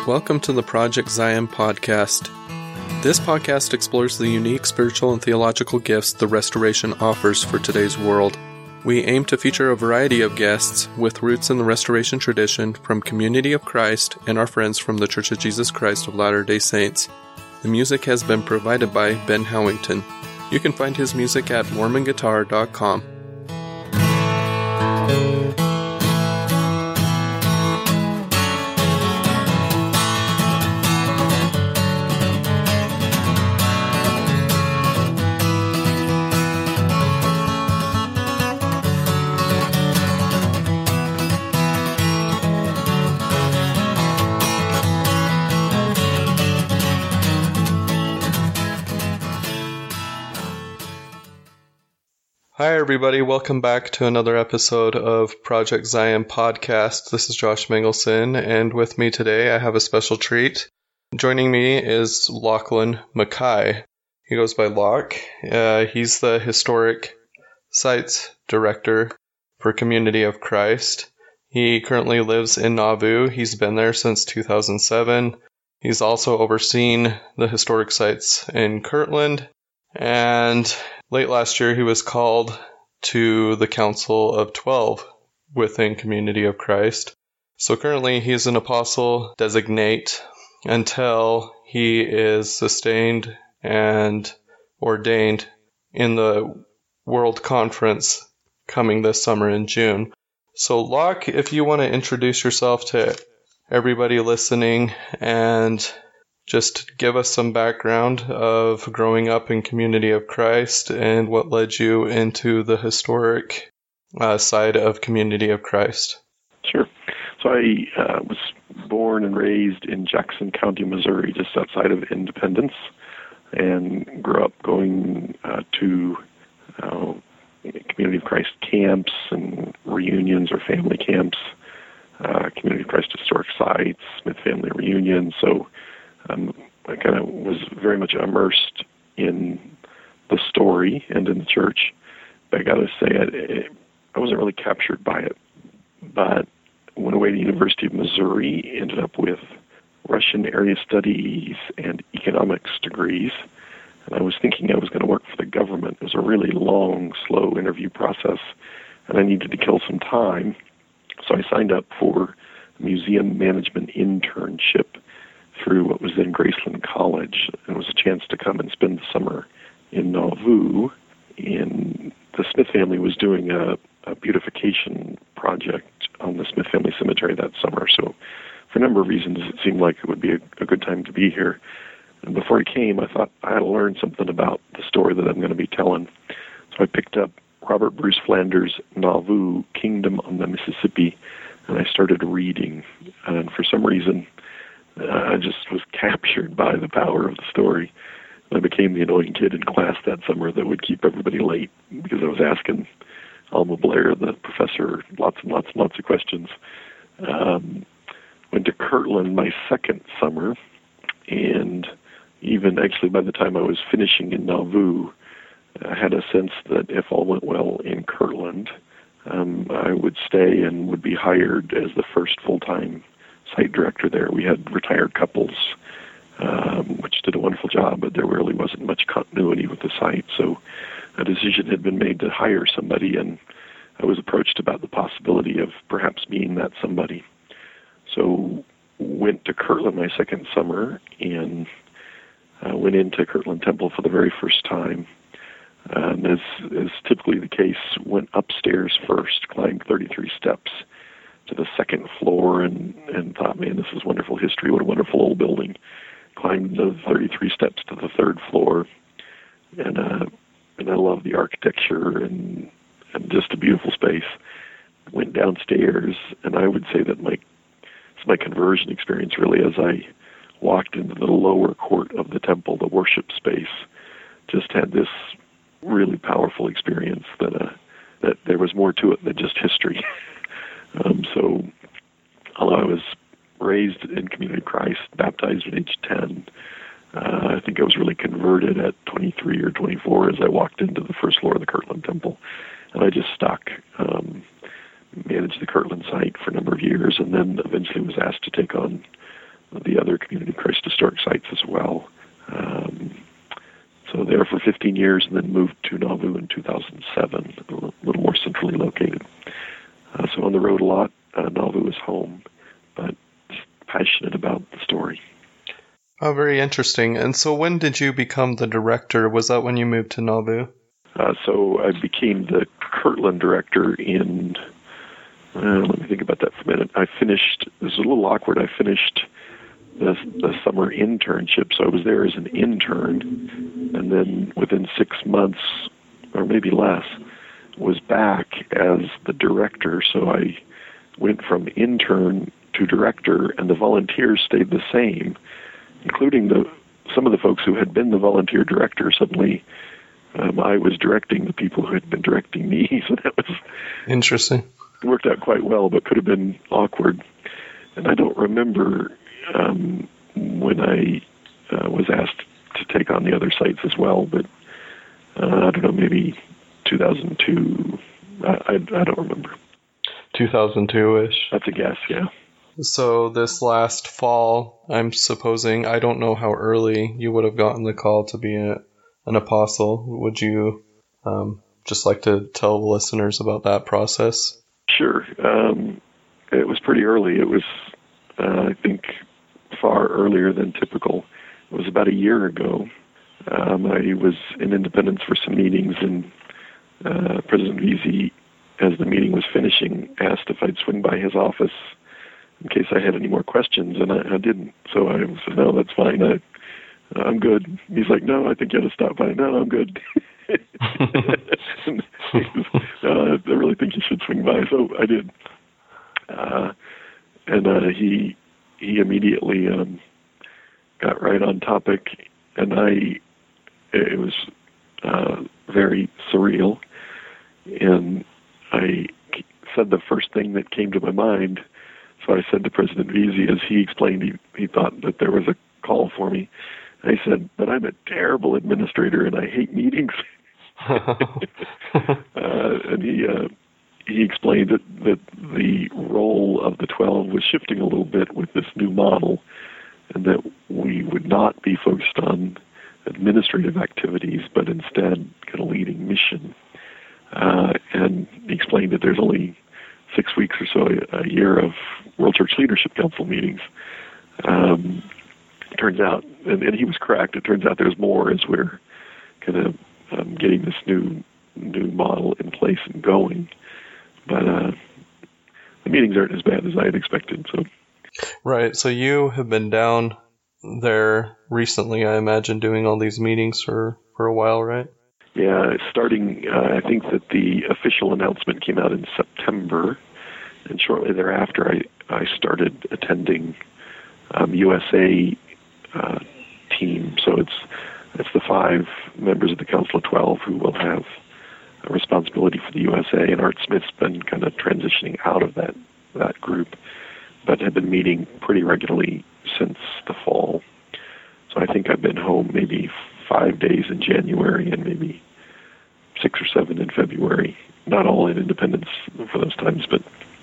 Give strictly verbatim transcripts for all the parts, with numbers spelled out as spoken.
welcome to the Project Zion podcast. This podcast explores the unique spiritual and theological gifts the Restoration offers for today's world. We aim to feature a variety of guests with roots in the Restoration tradition from Community of Christ and our friends from the Church of Jesus Christ of Latter-day Saints. The music has been provided by Ben Howington. You can find his music at mormon guitar dot com. Hi everybody, welcome back to another episode of Project Zion Podcast. This is Josh Mengelson, and with me today I have a special treat. Joining me is Lachlan Mackay. He goes by Locke. Uh, he's the Historic Sites Director for Community of Christ. He currently lives in Nauvoo. He's been there since two thousand seven. He's also overseen the historic sites in Kirtland, and late last year, he was called to the Council of Twelve within Community of Christ. So currently, he is an apostle designate until he is sustained and ordained in the World Conference coming this summer in June. So Locke, if you want to introduce yourself to everybody listening and just give us some background of growing up in Community of Christ and what led you into the historic uh, side of Community of Christ. Sure. So I uh, was born and raised in Jackson County, Missouri, just outside of Independence, and grew up going uh, to uh, Community of Christ camps and reunions or family camps, uh, Community of Christ historic sites, Smith family reunions. So Um, I kind of was very much immersed in the story and in the church. But I got to say, I, I wasn't really captured by it. But went away to the University of Missouri, ended up with Russian area studies and economics degrees. And I was thinking I was going to work for the government. It was a really long, slow interview process, and I needed to kill some time. So I signed up for a museum management internship through what was then Graceland College, and it was a chance to come and spend the summer in Nauvoo. And the Smith family was doing a, a beautification project on the Smith family cemetery that summer. So for a number of reasons, it seemed like it would be a, a good time to be here. And before I came, I thought I had to learn something about the story that I'm going to be telling. So I picked up Robert Bruce Flanders' Nauvoo, Kingdom on the Mississippi, and I started reading. And for some reason, Uh, I just was captured by the power of the story. I became the annoying kid in class that summer that would keep everybody late because I was asking Alma Blair, the professor, lots and lots and lots of questions. Um, went to Kirtland my second summer, and even actually by the time I was finishing in Nauvoo, I had a sense that if all went well in Kirtland, um, I would stay and would be hired as the first full-time site director there. We had retired couples, um, which did a wonderful job, but there really wasn't much continuity with the site. So a decision had been made to hire somebody, and I was approached about the possibility of perhaps being that somebody. So went to Kirtland my second summer, and uh, went into Kirtland Temple for the very first time. Um, as is typically the case, went upstairs first, climbed thirty-three steps to the second floor, and, and thought, man, this is wonderful history. What a wonderful old building. Climbed the thirty-three steps to the third floor, and uh, and I love the architecture and and just a beautiful space. Went downstairs, and I would say that my it's my conversion experience really as I walked into the lower court of the temple, the worship space, just had this really powerful experience that uh, that there was more to it than just history. Um, so, although I was raised in Community of Christ, baptized at age ten, uh, I think I was really converted at twenty-three or twenty-four as I walked into the first floor of the Kirtland Temple. And I just stuck, um, managed the Kirtland site for a number of years, and then eventually was asked to take on the other Community of Christ historic sites as well. Um, so there for fifteen years, and then moved to Nauvoo in two thousand seven, a little more centrally located. Uh, so on the road a lot. Uh, Nauvoo is home, but passionate about the story. Oh, very interesting. And so when did you become the director? Was that when you moved to Nauvoo? Uh, so I became the Kirtland director in, uh, let me think about that for a minute. I finished, this is a little awkward, I finished the, the summer internship, so I was there as an intern, and then within six months, or maybe less, was back as the director. So I went from intern to director, and the volunteers stayed the same, including the some of the folks who had been the volunteer director. Suddenly, um, I was directing the people who had been directing me, so that was interesting. It worked out quite well, but could have been awkward. And I don't remember um, when I uh, was asked to take on the other sites as well, but uh, I don't know, maybe two thousand two. I, I, I don't remember. two thousand two-ish. That's a guess, yeah. So this last fall, I'm supposing, I don't know how early you would have gotten the call to be a, an apostle. Would you um, just like to tell the listeners about that process? Sure. Um, it was pretty early. It was, uh, I think, far earlier than typical. It was about a year ago. Um, I was in Independence for some meetings, and uh, President Veazey, as the meeting was finishing, asked if I'd swing by his office in case I had any more questions, and I, I didn't. So I said, no, that's fine. I, I'm good. He's like, no, I think you ought to stop by. No, I'm good. and was, uh, I really think you should swing by. So I did. Uh, and uh, he he immediately um, got right on topic, and I it was uh, very surreal. And I said the first thing that came to my mind. So I said to President Veazey, as he explained, he, he thought that there was a call for me. I said, but I'm a terrible administrator and I hate meetings. uh, and he uh, he explained that, that the role of the twelve was shifting a little bit with this new model, and that we would not be focused on administrative activities, but instead kind of leading mission. Uh, and he explained that there's only six weeks or so a, a year of World Church Leadership Council meetings. Um, turns out, and, and he was correct, it turns out there's more as we're kind of um, getting this new new model in place and going. But uh, the meetings aren't as bad as I had expected. So, right. So you have been down there recently, I imagine, doing all these meetings for, for a while, right? Yeah, starting, uh, I think that the official announcement came out in September, and shortly thereafter I, I started attending um, U S A uh, team. So it's it's the five members of the Council of Twelve who will have a responsibility for the U S A, and Art Smith's been kind of transitioning out of that, that group, but have been meeting pretty regularly since the fall. So I think I've been home maybe five days in January and maybe six or seven in February. Not all in Independence for those times, but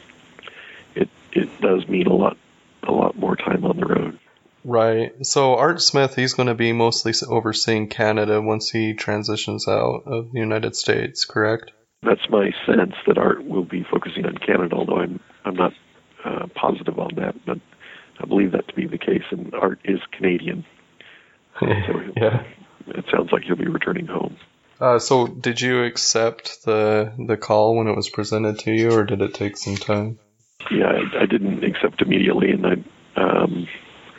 it it does mean a lot a lot more time on the road. Right. So Art Smith, he's going to be mostly overseeing Canada once he transitions out of the United States, correct? That's my sense, that Art will be focusing on Canada, although I'm I'm not uh, positive on that, but I believe that to be the case, and Art is Canadian. So yeah. It sounds like he'll be returning home. Uh, so did you accept the the call when it was presented to you, or did it take some time? Yeah, I, I didn't accept immediately, and I, um,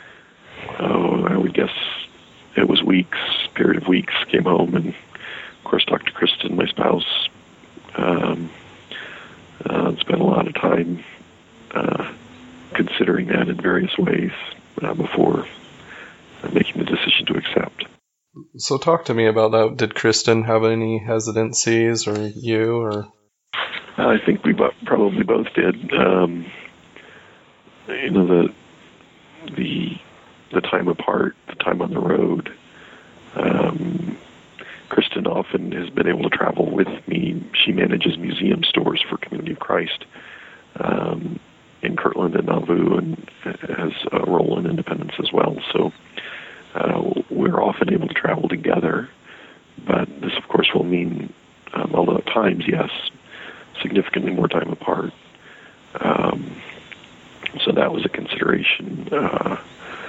oh, I would guess it was weeks, period of weeks, came home, and of course talked to Kristen, my spouse, um, uh, spent a lot of time uh, considering that in various ways uh, before making the decision to accept. So talk to me about that. Did Kristen have any hesitancies, or you, or? I think we bo- probably both did. Um, you know, the the the time apart, the time on the road. Um, Kristen often has been able to travel with me. She manages museum stores for Community of Christ, um, in Kirtland and Nauvoo and has a role in Independence as well. So uh, we're often able to travel together, but this, of course, will mean, um, although at times, yes, significantly more time apart. Um, so that was a consideration. Uh,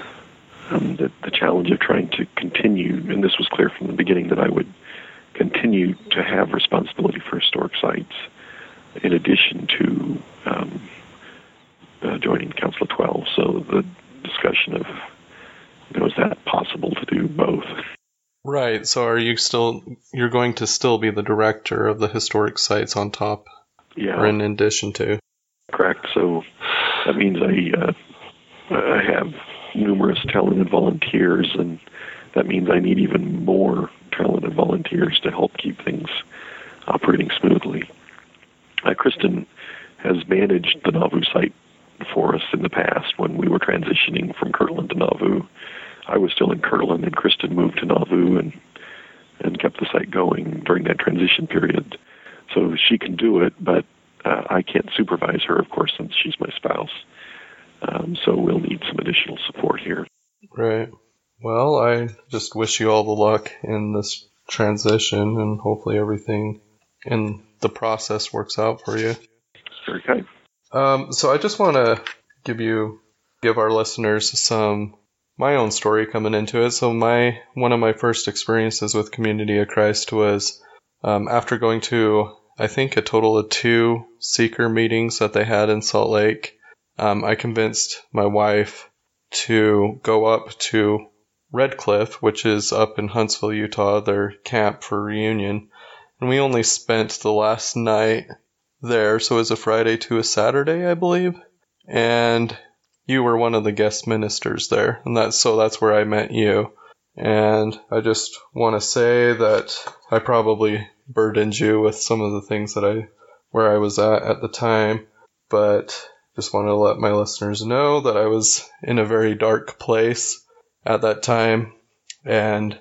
um, the, the challenge of trying to continue, and this was clear from the beginning that I would continue to have responsibility for historic sites in addition to um, uh, joining Council of twelve. So the discussion of, you know, is that possible to do both? Right. So are you still, you're going to still be the director of the historic sites on top? Yeah. Or in addition to? Correct. So that means I, uh, I have numerous talented volunteers, and that means I need even more talented volunteers to help keep things operating smoothly. Uh, Kristen has managed the Nauvoo site for us in the past when we were transitioning from Kirtland to Nauvoo. I was still in Kirtland, and Kristen moved to Nauvoo and and kept the site going during that transition period. So she can do it, but uh, I can't supervise her, of course, since she's my spouse. Um, so we'll need some additional support here. Right. Well, I just wish you all the luck in this transition, and hopefully everything in the process works out for you. Very kind. Um, so I just want to give you, give our listeners some, my own story coming into it. So my, one of my first experiences with Community of Christ was um, after going to, I think, a total of two seeker meetings that they had in Salt Lake. Um, I convinced my wife to go up to Red Cliff, which is up in Huntsville, Utah, their camp for reunion. And we only spent the last night there, so it was a Friday to a Saturday, I believe. And you were one of the guest ministers there, and that's so that's where I met you. And I just want to say that I probably burdened you with some of the things that I, where I was at at the time, but just want to let my listeners know that I was in a very dark place at that time, and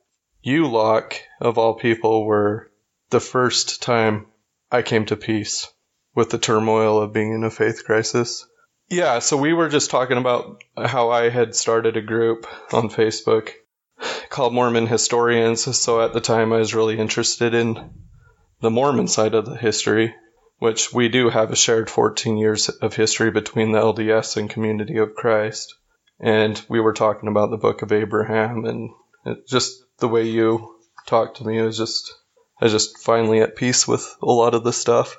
you, Locke, of all people, were the first time I came to peace with the turmoil of being in a faith crisis. Yeah, so we were just talking about how I had started a group on Facebook called Mormon Historians. So at the time I was really interested in the Mormon side of the history, which we do have a shared fourteen years of history between the L D S and Community of Christ. And we were talking about the Book of Abraham, and it, just the way you talked to me, it was just, I was just finally at peace with a lot of the stuff.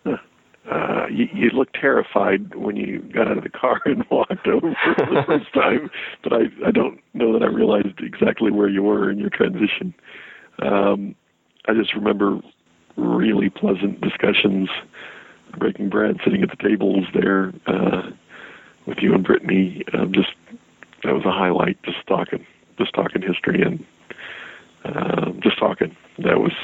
Uh, you, you looked terrified when you got out of the car and walked over for the first time, but I, I don't know that I realized exactly where you were in your transition. Um, I just remember really pleasant discussions, breaking bread, sitting at the tables there uh, with you and Brittany. Um, just that was a highlight. Just talking, just talking history and uh, just talking. That was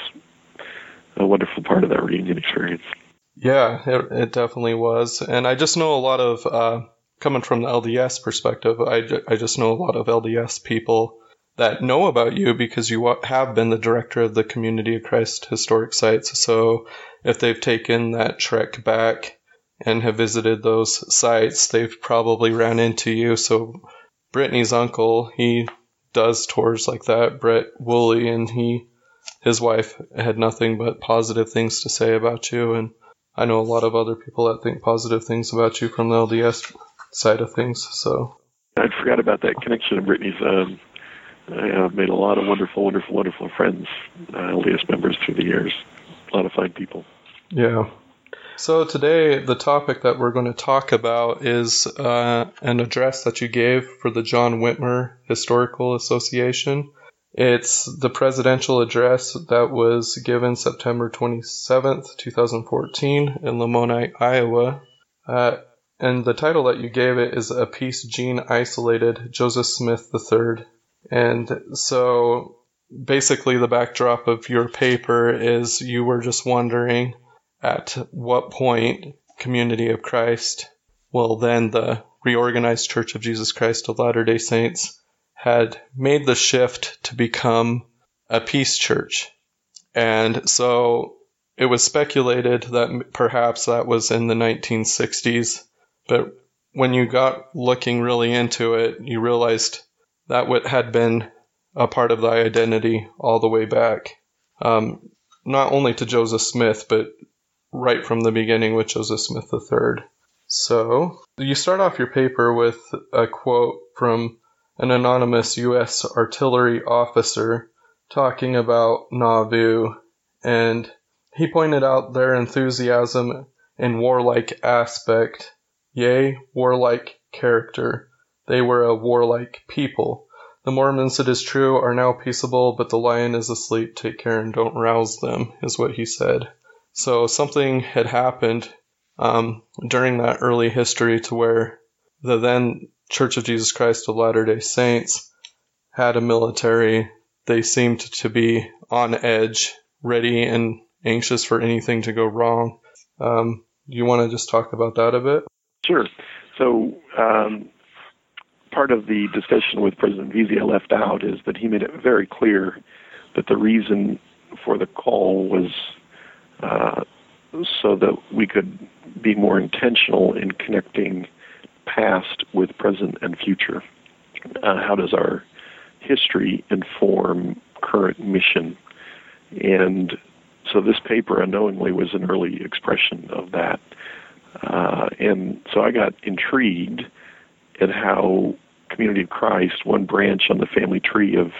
a wonderful part of that reunion experience. Yeah, it, it definitely was. And I just know a lot of, uh, coming from the L D S perspective, I, ju- I just know a lot of L D S people that know about you because you have been the director of the Community of Christ Historic Sites. So if they've taken that trek back and have visited those sites, they've probably ran into you. So Brittany's uncle, he does tours like that, Brett Woolley, and he, his wife had nothing but positive things to say about you. And I know a lot of other people that think positive things about you from the L D S side of things. So I forgot about that connection of Brittany's. Um, I have made a lot of wonderful, wonderful, wonderful friends, uh, L D S members through the years. A lot of fine people. Yeah. So today, the topic that we're going to talk about is uh, an address that you gave for the John Whitmer Historical Association. It's the presidential address that was given September twenty-seventh, twenty fourteen in Lamoni, Iowa. Uh, and the title that you gave it is A Peace Gene Isolated, Joseph Smith the third. And so basically the backdrop of your paper is you were just wondering at what point Community of Christ, well then the Reorganized Church of Jesus Christ of Latter-day Saints, had made the shift to become a peace church. And so it was speculated that perhaps that was in the nineteen sixties But when you got looking really into it, you realized that what had been a part of thy identity all the way back, um, not only to Joseph Smith, but right from the beginning with Joseph Smith the third. So you start off your paper with a quote from an anonymous U S artillery officer talking about Nauvoo, and he pointed out their enthusiasm and warlike aspect, yea, warlike character. They were a warlike people. The Mormons, it is true, are now peaceable, but the lion is asleep. Take care and don't rouse them, is what he said. So something had happened um, during that early history to where the then Church of Jesus Christ of Latter-day Saints had a military. They seemed to be on edge, ready and anxious for anything to go wrong. Um, you want to just talk about that a bit? Sure. So um, part of the discussion with President Vesey I left out is that he made it very clear that the reason for the call was uh, so that we could be more intentional in connecting past with present and future. Uh, how does our history inform current mission? And so this paper unknowingly was an early expression of that. Uh, and so I got intrigued at how Community of Christ, one branch on the family tree of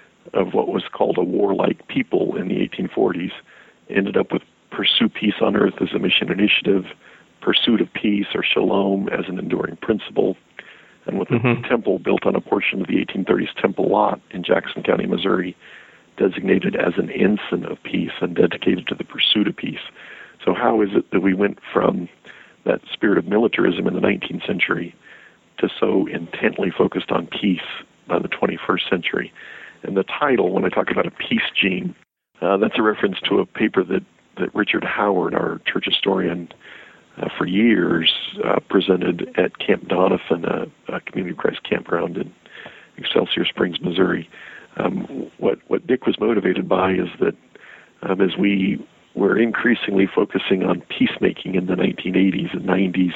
of what was called a warlike people in the eighteen forties, ended up with Pursue Peace on Earth as a mission initiative, Pursuit of Peace or Shalom as an enduring principle, and with mm-hmm. a temple built on a portion of the eighteen thirties temple lot in Jackson County, Missouri, designated as an ensign of peace and dedicated to the pursuit of peace. So how is it that we went from that spirit of militarism in the nineteenth century to so intently focused on peace by the twenty-first century? And the title, when I talk about a peace gene, uh, that's a reference to a paper that, that Richard Howard, our church historian, uh, for years uh, presented at Camp Donovan, a, a Community of Christ campground in Excelsior Springs, Missouri. Um, what, what Dick was motivated by is that um, as we were increasingly focusing on peacemaking in the nineteen eighties and nineties,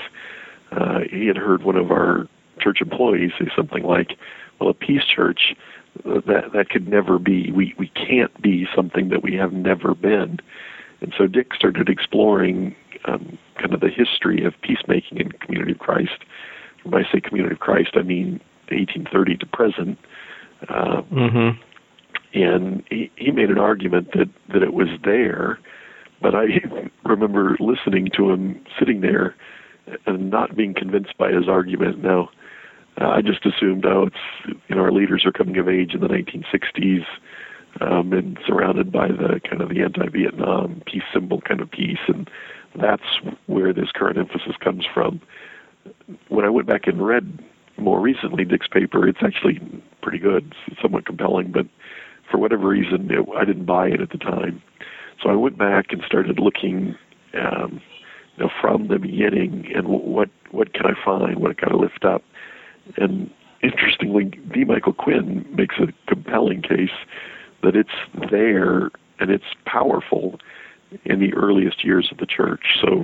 uh, he had heard one of our church employees say something like, well, a peace church, uh, that that could never be, we, we can't be something that we have never been. And so Dick started exploring um, kind of the history of peacemaking in Community of Christ. When I say Community of Christ, I mean eighteen thirty to present. Uh, mm-hmm. And he, he made an argument that, that it was there, but I remember listening to him sitting there and not being convinced by his argument. Now, uh, I just assumed, oh, it's, you know, our leaders are coming of age in the nineteen sixties um, and surrounded by the kind of the anti-Vietnam peace symbol kind of peace, and that's where this current emphasis comes from. When I went back and read more recently Dick's paper, it's actually pretty good, it's somewhat compelling, but for whatever reason, it, I didn't buy it at the time. So I went back and started looking um, you know, from the beginning, and what what can I find, what can I lift up? And interestingly, D. Michael Quinn makes a compelling case that it's there and it's powerful in the earliest years of the church. So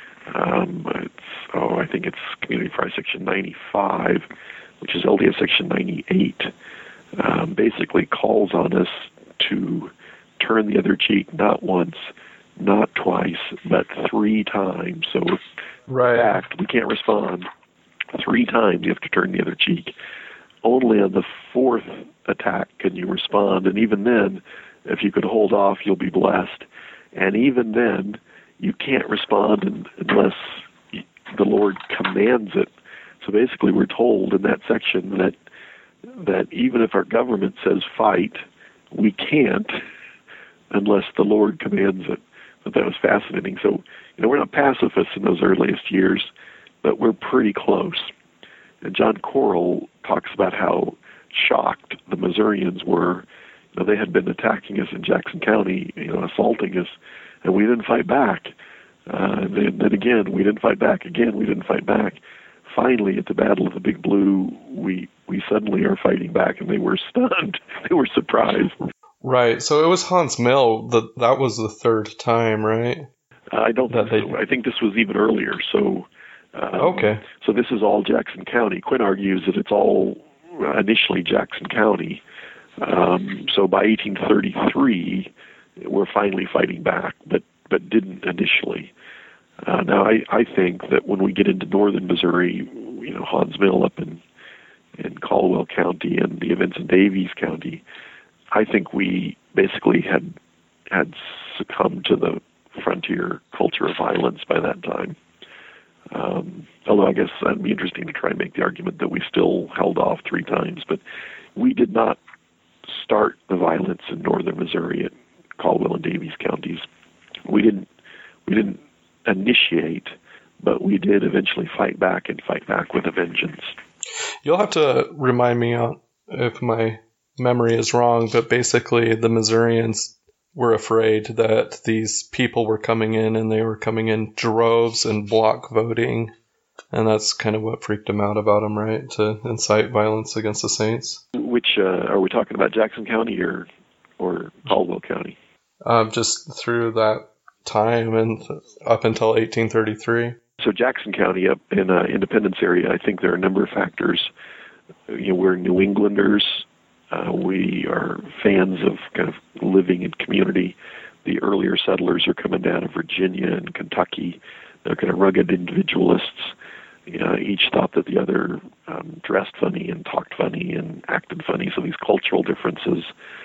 um, it's, oh, I think it's Community Fry Section ninety-five, which is L D S Section ninety-eight, um, basically calls on us to turn the other cheek not once, not twice, but three times. So, right. In fact, we can't respond. Three times you have to turn the other cheek. Only on the fourth attack can you respond, and even then, if you could hold off, you'll be blessed. And even then, you can't respond unless the Lord commands it. So basically, we're told in that section that that even if our government says fight, we can't unless the Lord commands it. But that was fascinating. So, you know, we're not pacifists in those earliest years, but we're pretty close. And John Corrill talks about how shocked the Missourians were. You know, they had been attacking us in Jackson County, you know, assaulting us, and we didn't fight back. Uh, and then, then again, we didn't fight back. Again, we didn't fight back. Finally, at the Battle of the Big Blue, we, we suddenly are fighting back, and they were stunned. They were surprised. Right. So it was Hans Mill. That that was the third time, right? Uh, I don't think they... so. I think this was even earlier. So Um, okay. So this is all Jackson County. Quinn argues that it's all initially Jackson County. Um, so by eighteen thirty-three, we're finally fighting back, but but didn't initially. Uh, now, I, I think that when we get into northern Missouri, you know, Haun's Mill up in, in Caldwell County and the events in Daviess County, I think we basically had had succumbed to the frontier culture of violence by that time. Um, although I guess that'd be interesting to try and make the argument that we still held off three times, but we did not start the violence in northern Missouri at Caldwell and Daviess counties. We didn't we didn't initiate, but we did eventually fight back and fight back with a vengeance. You'll have to remind me if my memory is wrong, but basically the Missourians were afraid that these people were coming in and they were coming in droves and block voting. And that's kind of what freaked them out about them, right? To incite violence against the Saints. Which, uh, are we talking about Jackson County or or Caldwell County? Um, just through that time and up until eighteen thirty-three. So Jackson County up in uh, Independence area, I think there are a number of factors. You know, we're New Englanders. Uh, we are fans of kind of living in community. The earlier settlers are coming down to Virginia and Kentucky. They're kind of rugged individualists. You know, each thought that the other um, dressed funny and talked funny and acted funny. So these cultural differences.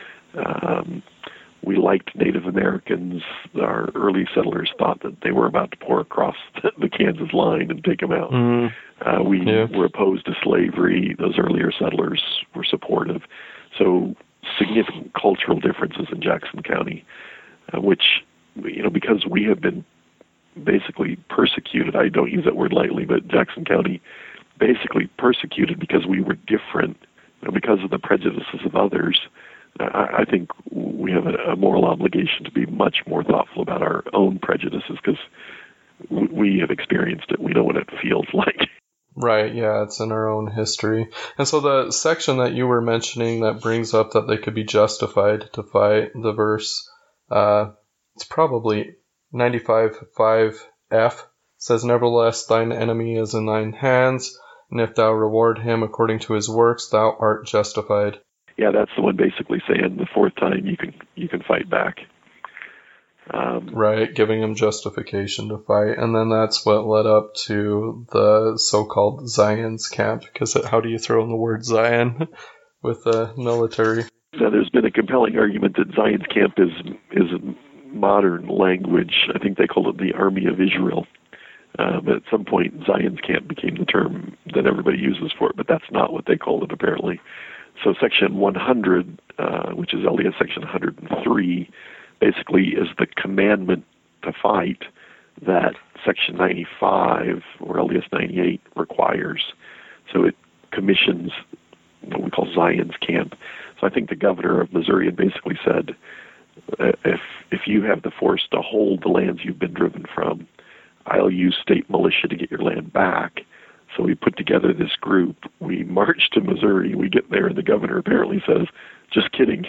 Um, we liked Native Americans. Our early settlers thought that they were about to pour across the Kansas line and take them out. Mm. Uh, we yeah. were opposed to slavery. Those earlier settlers were supportive. So significant cultural differences in Jackson County, uh, which, you know, because we have been basically persecuted, I don't use that word lightly, but Jackson County basically persecuted because we were different, you know, because of the prejudices of others. I, I think we have a, a moral obligation to be much more thoughtful about our own prejudices because w- we have experienced it. We know what it feels like. Right, yeah, it's in our own history. And so the section that you were mentioning that brings up that they could be justified to fight, the verse, uh, it's probably ninety-five five F, says, "Nevertheless, thine enemy is in thine hands, and if thou reward him according to his works, thou art justified." Yeah, that's the one basically saying the fourth time you can you can fight back. Um, right, giving him justification to fight. And then that's what led up to the so-called Zion's camp, because how do you throw in the word Zion with the military? Now, there's been a compelling argument that Zion's camp is is modern language. I think they call it the Army of Israel. Uh, but at some point, Zion's camp became the term that everybody uses for it, but that's not what they called it, apparently. So section one hundred, uh, which is L D S section one hundred three, basically is the commandment to fight that section ninety-five, or L D S ninety-eight, requires. So it commissions what we call Zion's camp. So I think the governor of Missouri had basically said, if if you have the force to hold the lands you've been driven from, I'll use state militia to get your land back. So we put together this group. We march to Missouri. We get there, and the governor apparently says, "Just kidding."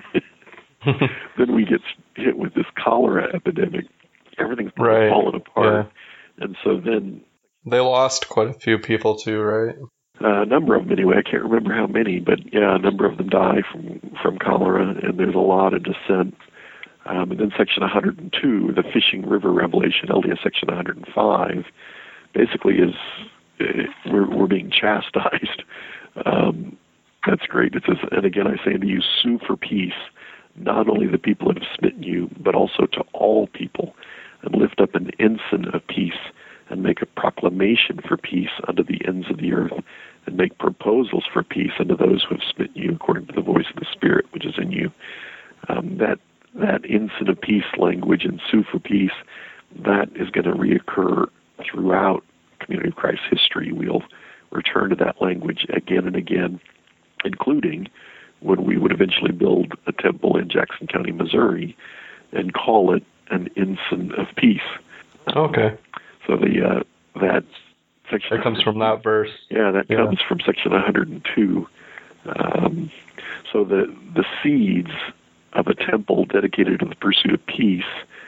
Then we get hit with this cholera epidemic. Everything's right. falling apart. Yeah. And so then... They lost quite a few people too, right? Uh, a number of them anyway. I can't remember how many, but yeah, a number of them die from, from cholera, and there's a lot of dissent. Um, and then section one hundred two, the Fishing River Revelation, L D S section one hundred five, basically is... We're, we're being chastised. Um, that's great. It says, "And again I say unto you, sue for peace, not only the people that have smitten you, but also to all people, and lift up an ensign of peace, and make a proclamation for peace unto the ends of the earth, and make proposals for peace unto those who have smitten you, according to the voice of the Spirit which is in you." Um, that that ensign of peace language and sue for peace, that is going to reoccur throughout Community of Christ history. We'll return to that language again and again, including when we would eventually build a temple in Jackson County, Missouri, and call it an ensign of peace. Okay. So the uh, that section that comes from that verse. Yeah, that yeah. comes from section one hundred two. Um, so the the seeds of a temple dedicated to the pursuit of peace,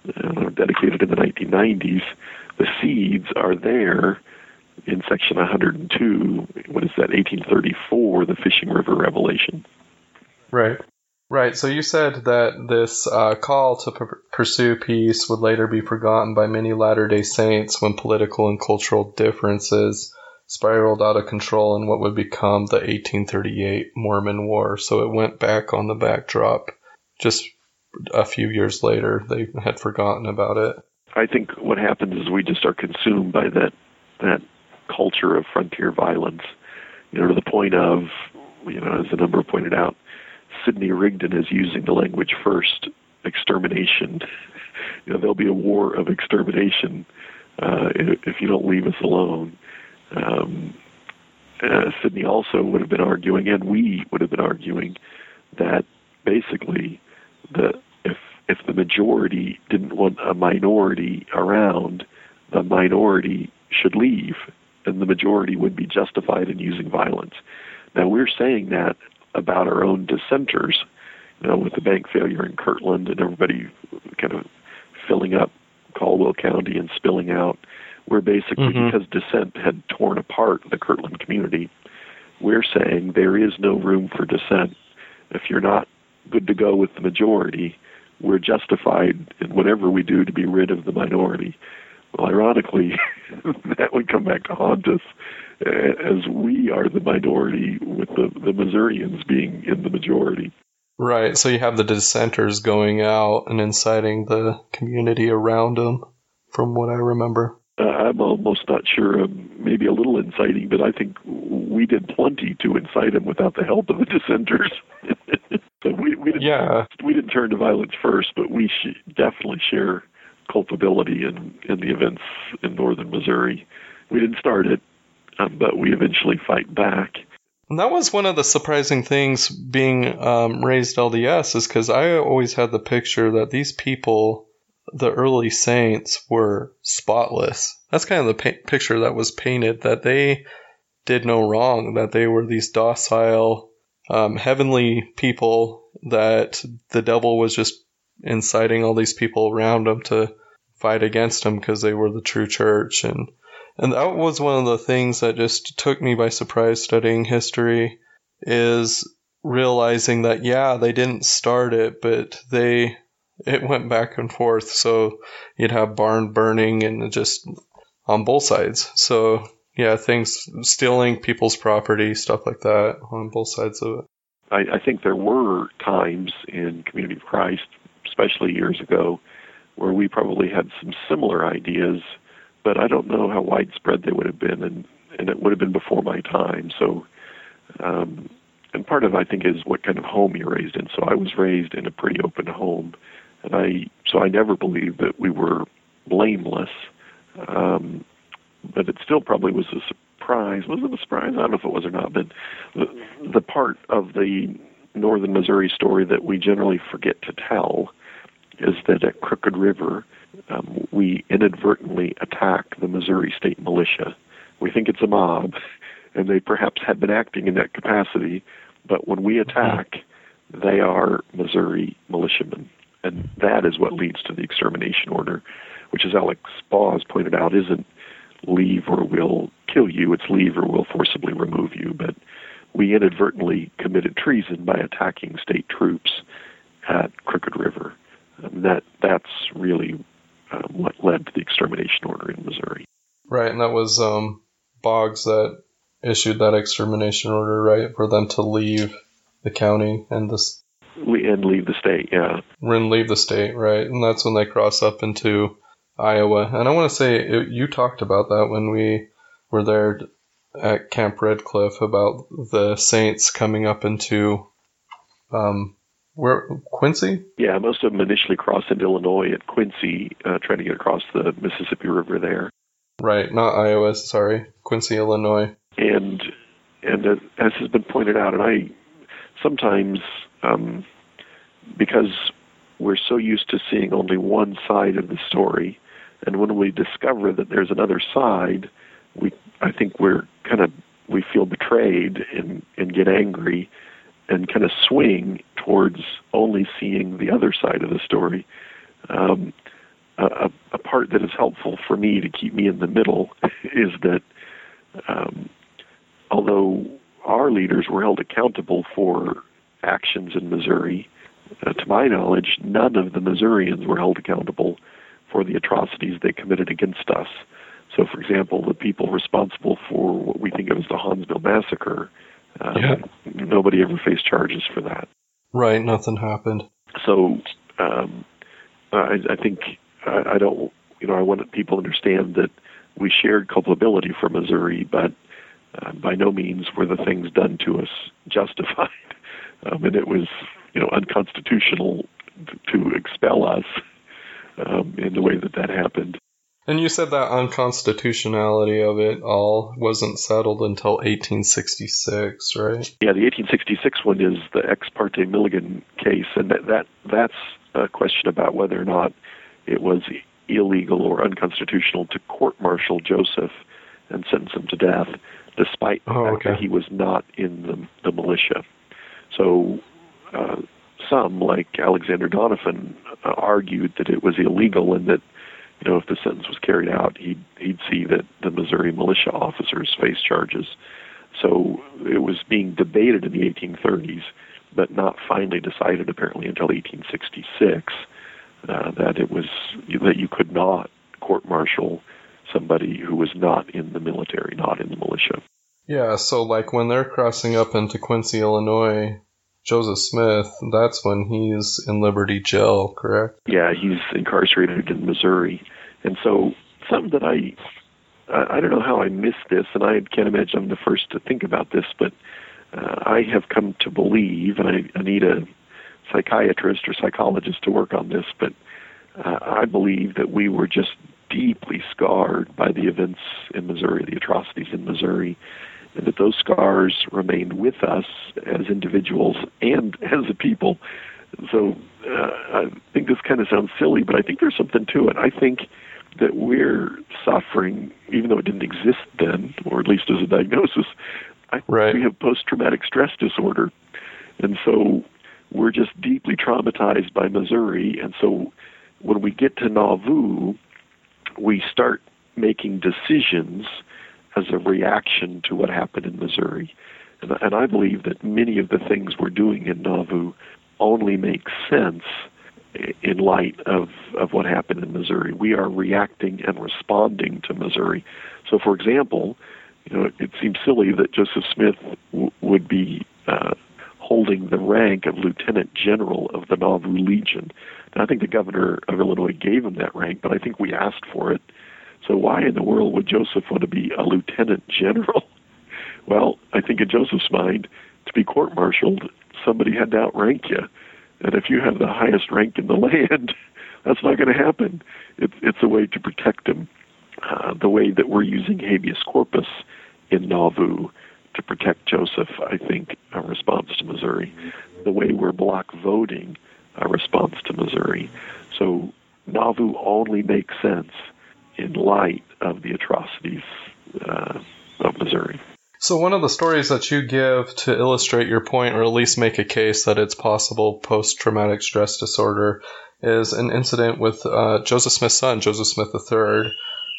uh, dedicated in the nineteen nineties, the seeds are there in section one hundred two, what is that, eighteen thirty-four, the Fishing River Revelation. Right. Right. So you said that this uh, call to p- pursue peace would later be forgotten by many Latter-day Saints when political and cultural differences spiraled out of control in what would become the eighteen thirty-eight Mormon War. So it went back on the backdrop just a few years later. They had forgotten about it. I think what happens is we just are consumed by that that culture of frontier violence, you know, to the point of, you know, as the number pointed out, Sidney Rigdon is using the language first, extermination. You know, there'll be a war of extermination uh, if you don't leave us alone. Um, uh, Sidney also would have been arguing, and we would have been arguing, that basically the if if the majority didn't want a minority around, the minority should leave, and the majority would be justified in using violence. Now, we're saying that about our own dissenters, you know, with the bank failure in Kirtland and everybody kind of filling up Caldwell County and spilling out. We're basically, mm-hmm. because dissent had torn apart the Kirtland community, we're saying there is no room for dissent. If you're not good to go with the majority, we're justified in whatever we do to be rid of the minority. Well, ironically, that would come back to haunt us, as we are the minority with the, the Missourians being in the majority. Right, so you have the dissenters going out and inciting the community around them, from what I remember. Uh, I'm almost not sure, um, maybe a little inciting, but I think we did plenty to incite them without the help of the dissenters. So we, we, didn't, yeah. we didn't turn to violence first, but we sh- definitely share culpability in, in the events in northern Missouri. We didn't start it, um, but we eventually fight back. And that was one of the surprising things being um, raised L D S, is because I always had the picture that these people, the early saints, were spotless. That's kind of the pa- picture that was painted, that they did no wrong, that they were these docile, um, heavenly people, that the devil was just inciting all these people around them to fight against them because they were the true church. And And that was one of the things that just took me by surprise studying history, is realizing that, yeah, they didn't start it, but they it went back and forth. So you'd have barn burning and just on both sides. So, yeah, things, stealing people's property, stuff like that on both sides of it. I, I think there were times in Community of Christ, especially years ago, where we probably had some similar ideas, but I don't know how widespread they would have been, and, and it would have been before my time. So, um, and part of it, I think, is what kind of home you're raised in. So I was raised in a pretty open home, and I so I never believed that we were blameless, um, but it still probably was a surprise. Was it a surprise? I don't know if it was or not, but the, the part of the northern Missouri story that we generally forget to tell is that at Crooked River, Um, we inadvertently attack the Missouri State Militia. We think it's a mob, and they perhaps had been acting in that capacity, but when we attack, they are Missouri militiamen. And that is what leads to the extermination order, which, as Alex Baugh has pointed out, isn't leave or we'll kill you, it's leave or we'll forcibly remove you. But we inadvertently committed treason by attacking state troops at Crooked River. And that that's really Um, what led to the extermination order in Missouri. Right, and that was um, Boggs that issued that extermination order, right, for them to leave the county and this and leave the state, yeah. And leave the state, right, and that's when they cross up into Iowa. And I want to say, it, you talked about that when we were there at Camp Redcliffe, about the Saints coming up into um, Where Quincy? Yeah, most of them initially crossed into Illinois at Quincy, uh, trying to get across the Mississippi River there. Right, not Iowa, sorry, Quincy, Illinois. And and as has been pointed out, and I sometimes, um, because we're so used to seeing only one side of the story, and when we discover that there's another side, we I think we're kind of we feel betrayed and, and get angry and kind of swing towards only seeing the other side of the story. Um, a, a part that is helpful for me to keep me in the middle is that um, although our leaders were held accountable for actions in Missouri, uh, to my knowledge, none of the Missourians were held accountable for the atrocities they committed against us. So, for example, the people responsible for what we think of as the Hansville Massacre, um, yeah. nobody ever faced charges for that. Right, nothing happened. So, um, I, I think I, I don't, you know, I want people to understand that we shared culpability for Missouri, but uh, by no means were the things done to us justified. Um, and it was, you know, unconstitutional to expel us um, in the way that that happened. And you said that unconstitutionality of it all wasn't settled until eighteen sixty-six, right? Yeah, the eighteen sixty-six one is the Ex parte Milligan case, and that, that that's a question about whether or not it was illegal or unconstitutional to court-martial Joseph and sentence him to death, despite the oh, fact okay. that he was not in the, the militia. So uh, some, like Alexander Donovan, uh, argued that it was illegal and that, you know, if the sentence was carried out, he'd, he'd see that the Missouri militia officers faced charges. So it was being debated in the eighteen thirties, but not finally decided apparently until eighteen sixty-six, uh, that it was that you could not court-martial somebody who was not in the military, not in the militia. Yeah, so like when they're crossing up into Quincy, Illinois, Joseph Smith, that's when he's in Liberty Jail, correct? Yeah, he's incarcerated in Missouri. And so something that I, I don't know how I missed this, and I can't imagine I'm the first to think about this, but uh, I have come to believe, and I, I need a psychiatrist or psychologist to work on this, but uh, I believe that we were just deeply scarred by the events in Missouri, the atrocities in Missouri, and that those scars remained with us as individuals and as a people. So uh, I think this kind of sounds silly, but I think there's something to it. I think that we're suffering, even though it didn't exist then, or at least as a diagnosis, I think right. we have post-traumatic stress disorder. And so we're just deeply traumatized by Missouri. And so when we get to Nauvoo, we start making decisions as a reaction to what happened in Missouri. And, and I believe that many of the things we're doing in Nauvoo only make sense in light of, of what happened in Missouri. We are reacting and responding to Missouri. So, for example, you know, it, it seems silly that Joseph Smith w- would be uh, holding the rank of Lieutenant General of the Nauvoo Legion. And I think the governor of Illinois gave him that rank, but I think we asked for it. So why in the world would Joseph want to be a lieutenant general? Well, I think in Joseph's mind, to be court-martialed, somebody had to outrank you. And if you have the highest rank in the land, that's not going to happen. It's, it's a way to protect him. Uh, the way that we're using habeas corpus in Nauvoo to protect Joseph, I think, a response to Missouri. The way we're block voting, a response to Missouri. So Nauvoo only makes sense in light of the atrocities uh, of Missouri. So one of the stories that you give to illustrate your point, or at least make a case that it's possible post-traumatic stress disorder, is an incident with uh, Joseph Smith's son, Joseph Smith the third,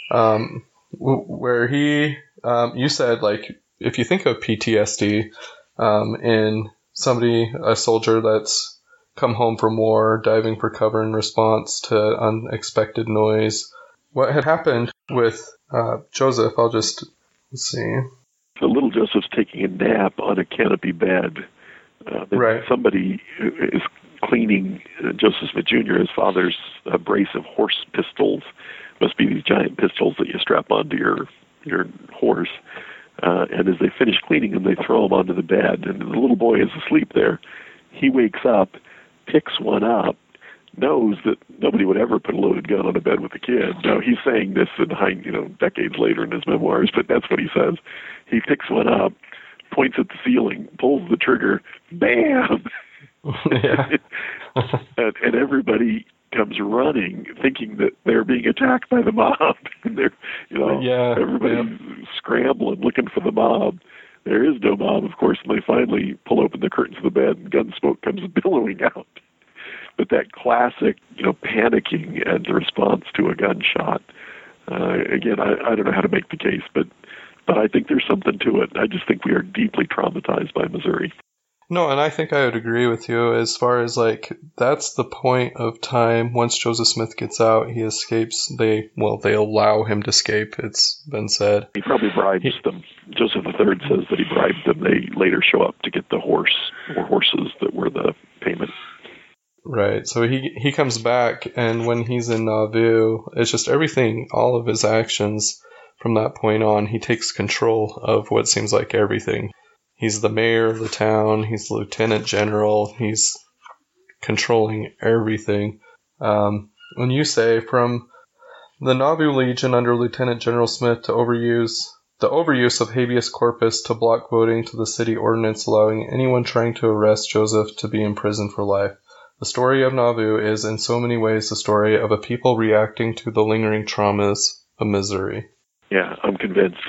um, w- where he, um, you said, like, if you think of P T S D um, in somebody, a soldier that's come home from war, diving for cover in response to unexpected noise, what had happened with uh, Joseph, I'll just let's see. So little Joseph's taking a nap on a canopy bed. Uh, right. Somebody is cleaning uh, Joseph Smith Junior, his father's uh, brace of horse pistols. Must be these giant pistols that you strap onto your your horse. Uh, and as they finish cleaning them, they throw them onto the bed. And the little boy is asleep there. He wakes up, picks one up, knows that nobody would ever put a loaded gun on a bed with a kid. Now, he's saying this in high, you know, decades later in his memoirs, but that's what he says. He picks one up, points at the ceiling, pulls the trigger, bam! Yeah. and, and everybody comes running, thinking that they're being attacked by the mob. And they're, you know, yeah, everybody's yeah. scrambling, looking for the mob. There is no mob, of course, and they finally pull open the curtains of the bed, and gun smoke comes billowing out. But with that classic, you know, panicking as a response to a gunshot. Uh, again, I, I don't know how to make the case, but but I think there's something to it. I just think we are deeply traumatized by Missouri. No, and I think I would agree with you as far as, like, that's the point of time. Once Joseph Smith gets out, he escapes. They, well, they allow him to escape, it's been said. He probably bribes he, them. Joseph the Third says that he bribed them. They later show up to get the horse or horses that were the payment. Right, so he he comes back, and when he's in Nauvoo, it's just everything, all of his actions from that point on, he takes control of what seems like everything. He's the mayor of the town, he's the lieutenant general, he's controlling everything. Um, when you say from the Nauvoo Legion under Lieutenant General Smith to overuse the overuse of habeas corpus to block voting to the city ordinance allowing anyone trying to arrest Joseph to be imprisoned for life. The story of Nauvoo is in so many ways the story of a people reacting to the lingering traumas of Missouri. Yeah, I'm convinced.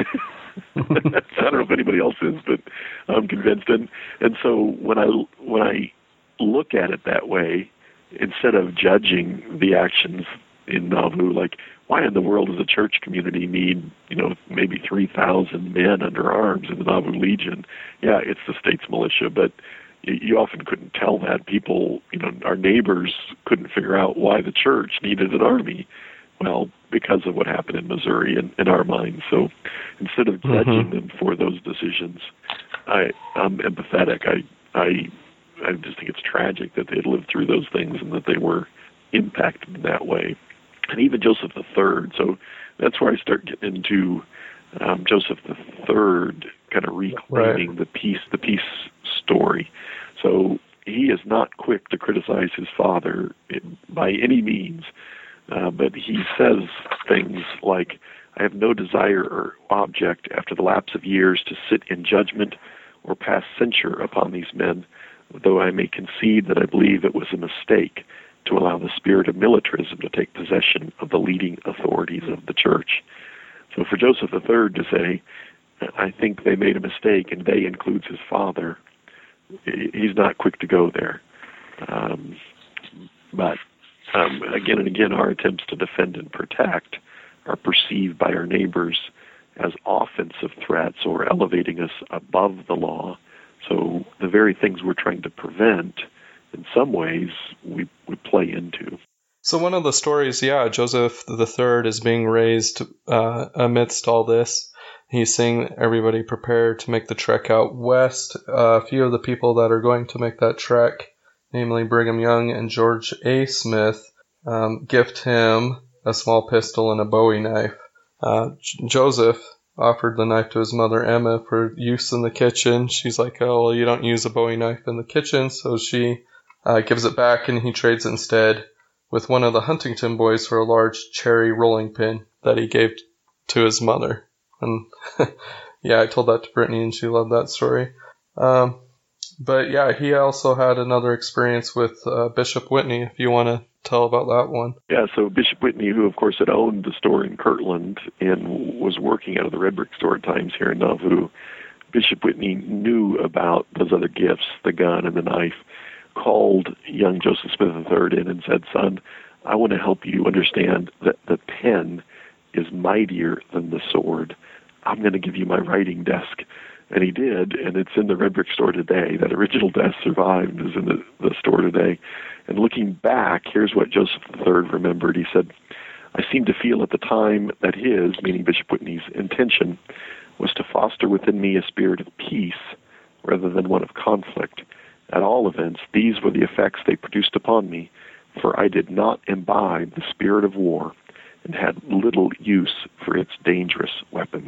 I don't know if anybody else is, but I'm convinced. And and so when I when I look at it that way, instead of judging the actions in Nauvoo, like why in the world does a church community need, you know, maybe three thousand men under arms in the Nauvoo Legion? Yeah, it's the state's militia, but you, you often couldn't tell that. People, you know, our neighbors couldn't figure out why the church needed an army. Well, because of what happened in Missouri in, in our minds. So instead of judging mm-hmm. them for those decisions, I, I'm empathetic. I, I, I just think it's tragic that they had lived through those things and that they were impacted in that way. And even Joseph the Third. So that's where I start getting into um, Joseph the Third, kind of reclaiming right. the peace, the peace story. So he is not quick to criticize his father by any means. Uh, but he says things like, I have no desire or object after the lapse of years to sit in judgment or pass censure upon these men, though I may concede that I believe it was a mistake to allow the spirit of militarism to take possession of the leading authorities of the church. So for Joseph the Third to say, I think they made a mistake, and they includes his father, he's not quick to go there. Um, but Um, again and again, our attempts to defend and protect are perceived by our neighbors as offensive threats or elevating us above the law. So the very things we're trying to prevent, in some ways, we, we play into. So one of the stories, yeah, Joseph the Third is being raised uh, amidst all this. He's saying everybody prepare to make the trek out west. Uh, a few of the people that are going to make that trek, namely Brigham Young and George A. Smith, um, gift him a small pistol and a Bowie knife. Uh, J- Joseph offered the knife to his mother, Emma, for use in the kitchen. She's like, oh, well, you don't use a Bowie knife in the kitchen, so she uh, gives it back, and he trades it instead with one of the Huntington boys for a large cherry rolling pin that he gave to his mother. And yeah, I told that to Brittany, and she loved that story. Um, But yeah, he also had another experience with uh, Bishop Whitney, if you want to tell about that one. Yeah, so Bishop Whitney, who of course had owned the store in Kirtland and was working out of the Red Brick store at times here in Nauvoo, Bishop Whitney knew about those other gifts, the gun and the knife, called young Joseph Smith the Third in and said, son, I want to help you understand that the pen is mightier than the sword. I'm going to give you my writing desk. And he did, and it's in the Red Brick store today. That original desk survived, is in the, the store today. And looking back, here's what Joseph the Third remembered. He said, I seem to feel at the time that his, meaning Bishop Whitney's, intention was to foster within me a spirit of peace rather than one of conflict. At all events, these were the effects they produced upon me, for I did not imbibe the spirit of war and had little use for its dangerous weapons.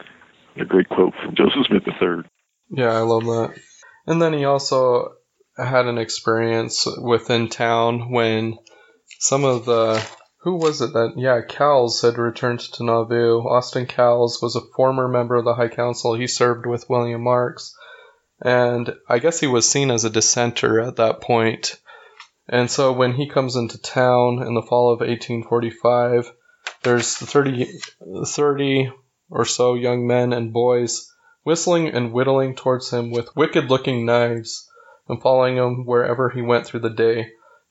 A great quote from Joseph Smith the Third. Yeah, I love that. And then he also had an experience within town when some of the... Who was it that... Yeah, Cowles had returned to Nauvoo. Austin Cowles was a former member of the High Council. He served with William Marks. And I guess he was seen as a dissenter at that point. And so when he comes into town in the fall of eighteen forty-five, there's thirty... thirty or so young men and boys whistling and whittling towards him with wicked-looking knives and following him wherever he went through the day.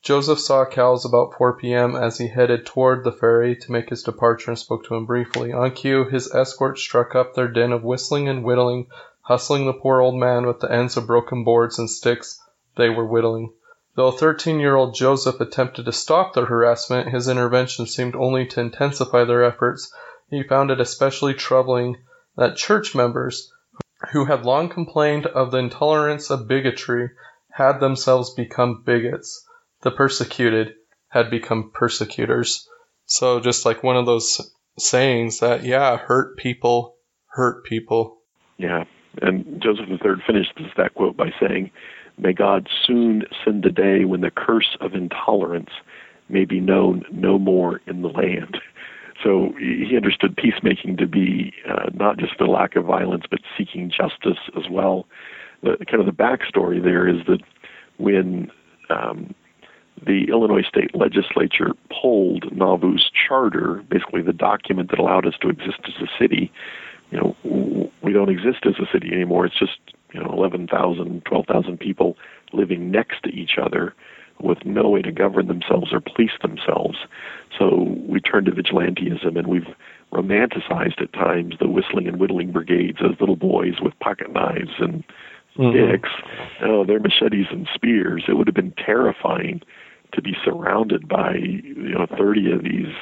Joseph saw Cowles about four p.m. as he headed toward the ferry to make his departure and spoke to him briefly. On cue, his escort struck up their din of whistling and whittling, hustling the poor old man with the ends of broken boards and sticks they were whittling. Though thirteen-year-old Joseph attempted to stop the harassment, his intervention seemed only to intensify their efforts. He found it especially troubling that church members, who had long complained of the intolerance of bigotry, had themselves become bigots. The persecuted had become persecutors. So just like one of those sayings that, yeah, hurt people, hurt people. Yeah, and Joseph the Third finished that quote by saying, "May God soon send a day when the curse of intolerance may be known no more in the land." So he understood peacemaking to be uh, not just the lack of violence, but seeking justice as well. The kind of the backstory there is that when um, the Illinois State Legislature pulled Nauvoo's charter, basically the document that allowed us to exist as a city, you know, we don't exist as a city anymore. It's just, you know, eleven thousand, twelve thousand people living next to each other with no way to govern themselves or police themselves. So we turned to vigilantism, and we've romanticized at times the whistling and whittling brigades as little boys with pocket knives and sticks. Mm-hmm. Oh, they're machetes and spears. It would have been terrifying to be surrounded by, you know, thirty of these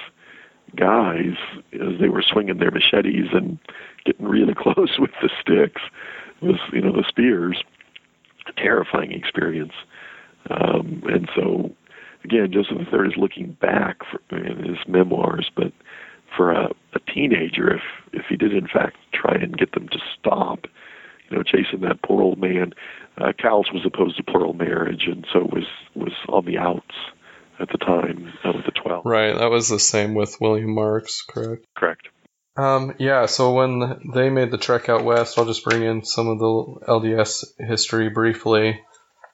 guys as they were swinging their machetes and getting really close with the sticks, with, you know, the spears. A terrifying experience. Um, and so, again, Joseph the Third is looking back for, in his memoirs, but for a, a teenager, if if he did in fact try and get them to stop, you know, chasing that poor old man, uh, Cowles was opposed to plural marriage, and so was was on the outs at the time, out of the twelve. Right, that was the same with William Marks, correct? Correct. Um, yeah, so when they made the trek out west, I'll just bring in some of the L D S history briefly.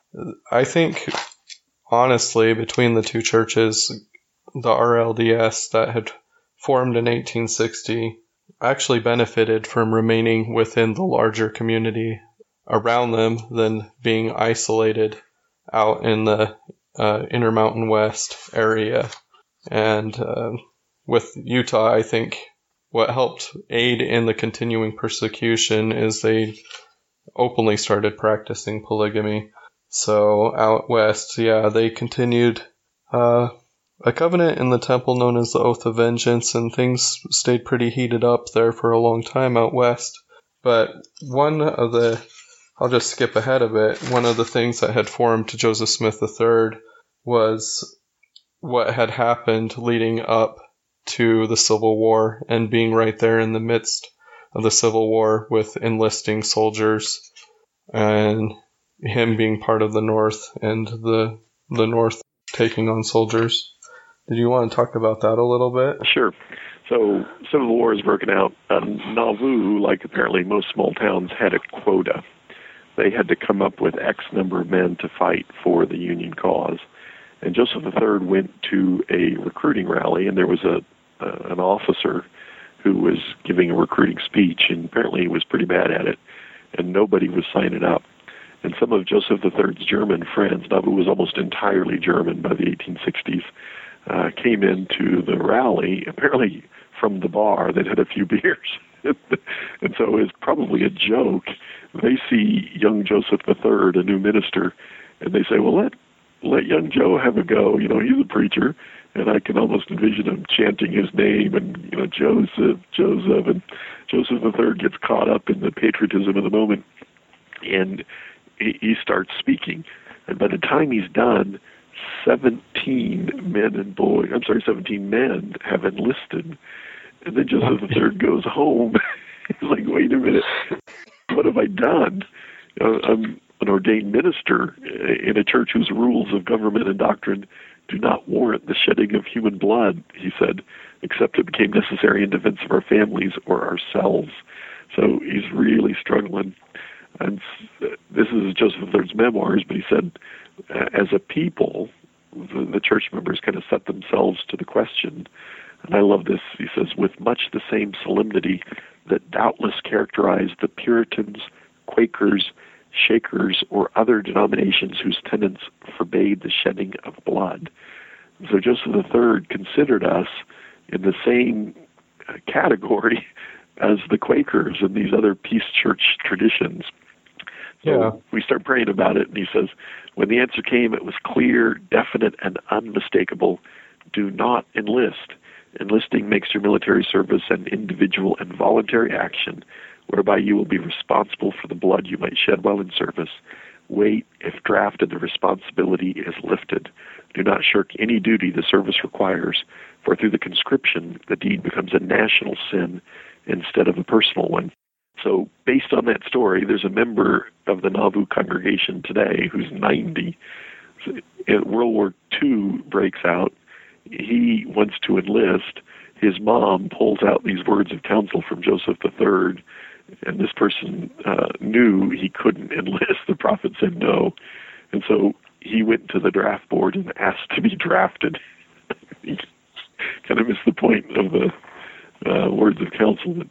I think, honestly, between the two churches, the R L D S that had formed in eighteen sixty actually benefited from remaining within the larger community around them than being isolated out in the uh, Intermountain West area. And uh, with Utah, I think what helped aid in the continuing persecution is they openly started practicing polygamy. So out west, yeah, they continued uh, a covenant in the temple known as the Oath of Vengeance, and things stayed pretty heated up there for a long time out west. But one of the, I'll just skip ahead a bit, one of the things that had formed Joseph Smith the Third was what had happened leading up to the Civil War and being right there in the midst of the Civil War with enlisting soldiers and him being part of the North and the the North taking on soldiers. Did you want to talk about that a little bit? Sure. So Civil War is broken out. Um, Nauvoo, like apparently most small towns, had a quota. They had to come up with X number of men to fight for the Union cause. And Joseph the Third went to a recruiting rally, and there was a uh, an officer who was giving a recruiting speech, and apparently he was pretty bad at it, and nobody was signing up. And some of Joseph the Third's German friends, Nauvoo was almost entirely German by the eighteen sixties, uh, came into the rally, apparently from the bar. They'd had a few beers. And so it's probably a joke. They see young Joseph the Third, a new minister, and they say, well, let let young Joe have a go. You know, he's a preacher. And I can almost envision him chanting his name and, you know, Joseph, Joseph. And Joseph the Third gets caught up in the patriotism of the moment. And he, he starts speaking. And by the time he's done, seventeen men and boys, I'm sorry, seventeen men have enlisted. And then Joseph the Third goes home. He's like, wait a minute, what have I done? Uh, I'm an ordained minister in a church whose rules of government and doctrine do not warrant the shedding of human blood, he said, except it became necessary in defense of our families or ourselves. So he's really struggling. And this is Joseph the Third's memoirs, but he said, as a people, the, the church members kind of set themselves to the question. And I love this. He says, with much the same solemnity that doubtless characterized the Puritans, Quakers, Shakers, or other denominations whose tenets forbade the shedding of blood. So Joseph the Third considered us in the same category as the Quakers and these other peace church traditions. So yeah. we start praying about it, and he says, when the answer came, it was clear, definite, and unmistakable. Do not enlist. Enlisting makes your military service an individual and voluntary action, whereby you will be responsible for the blood you might shed while in service. Wait, if drafted, the responsibility is lifted. Do not shirk any duty the service requires, for through the conscription, the deed becomes a national sin instead of a personal one. So based on that story, there's a member of the Nauvoo congregation today who's ninety. World War Two breaks out. He wants to enlist. His mom pulls out these words of counsel from Joseph the Third, and this person uh, knew he couldn't enlist. The prophet said no. And so he went to the draft board and asked to be drafted. He kind of missed the point of the uh, words of counsel. That,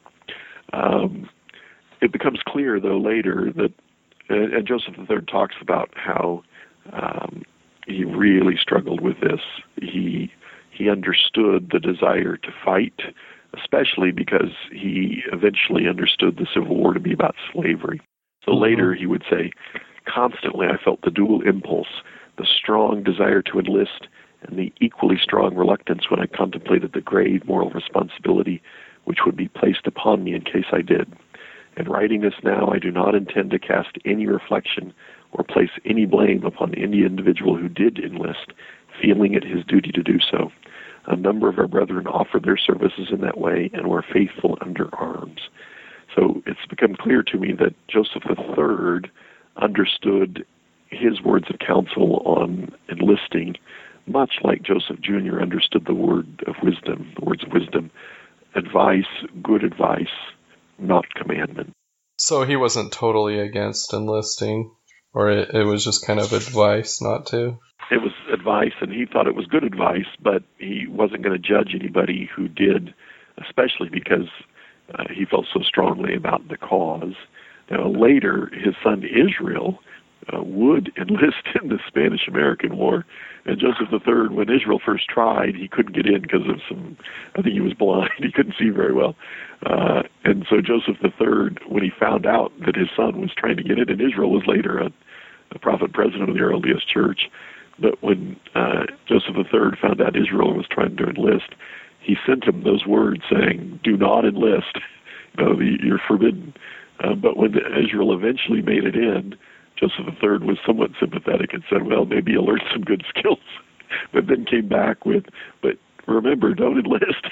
um, it becomes clear, though, later that, and, and Joseph the Third talks about how um, he really struggled with this. He he understood the desire to fight, especially because he eventually understood the Civil War to be about slavery. So mm-hmm. later he would say, constantly I felt the dual impulse, the strong desire to enlist and the equally strong reluctance when I contemplated the grave moral responsibility which would be placed upon me in case I did. In writing this now, I do not intend to cast any reflection or place any blame upon any individual who did enlist, feeling it his duty to do so. A number of our brethren offered their services in that way and were faithful under arms. So it's become clear to me that Joseph the Third understood his words of counsel on enlisting, much like Joseph Junior understood the word of wisdom, the words of wisdom, advice, good advice, not commandment. So he wasn't totally against enlisting, or it, it was just kind of advice not to? It was advice, and he thought it was good advice, but he wasn't going to judge anybody who did, especially because uh, he felt so strongly about the cause. Now, later, his son Israel uh, would enlist in the Spanish-American War, and Joseph the Third, when Israel first tried, he couldn't get in because of some, I think he was blind, he couldn't see very well. Uh, and so Joseph the Third, when he found out that his son was trying to get in, and Israel was later a, a prophet president of the L D S Church, but when uh, Joseph the Third found out Israel was trying to enlist, he sent him those words saying, do not enlist, you know, the, you're forbidden. Uh, but when Israel eventually made it in, Joseph the Third was somewhat sympathetic and said, well, maybe you'll learn some good skills, but then came back with, but remember, don't enlist.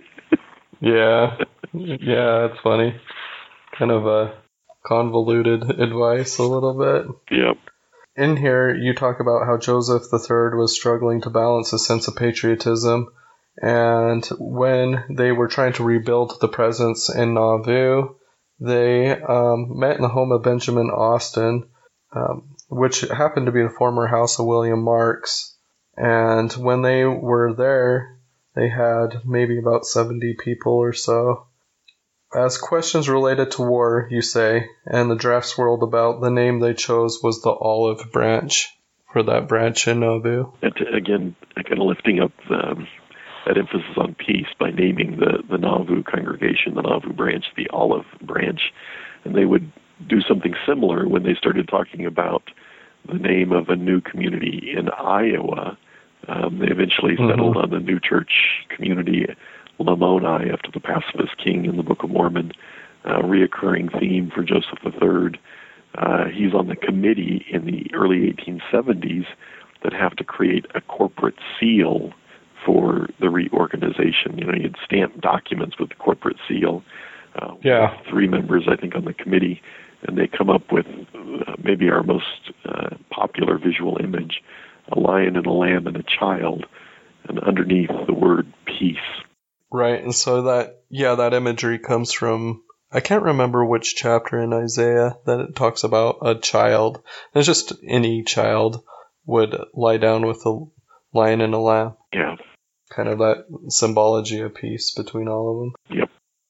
yeah, yeah, that's funny. Kind of a convoluted advice a little bit. Yep. In here, you talk about how Joseph the Third was struggling to balance a sense of patriotism, and when they were trying to rebuild the presence in Nauvoo, they um, met in the home of Benjamin Austin, um, which happened to be the former house of William Marks. And when they were there, they had maybe about seventy people or so. As questions related to war, you say, and the draft swirled about, the name they chose was the Olive Branch for that branch in Nauvoo. And to, again, kind of lifting up the, that emphasis on peace by naming the, the Nauvoo congregation, the Nauvoo branch, the Olive Branch. And they would do something similar when they started talking about the name of a new community in Iowa. Um, they eventually settled mm-hmm. on the new church community, Lamoni, after the pacifist king in the Book of Mormon, a reoccurring theme for Joseph the Third. Uh, he's on the committee in the early eighteen seventies that have to create a corporate seal for the reorganization. You know, you'd stamp documents with the corporate seal. Uh, yeah. Three members, I think, on the committee, and they come up with uh, maybe our most uh, popular visual image, a lion and a lamb and a child, and underneath the word peace. Right, and so that, yeah, that imagery comes from, I can't remember which chapter in Isaiah that it talks about a child. It's just any child would lie down with a lion and a lamb. Yeah. Kind of that symbology of peace between all of them. Yep.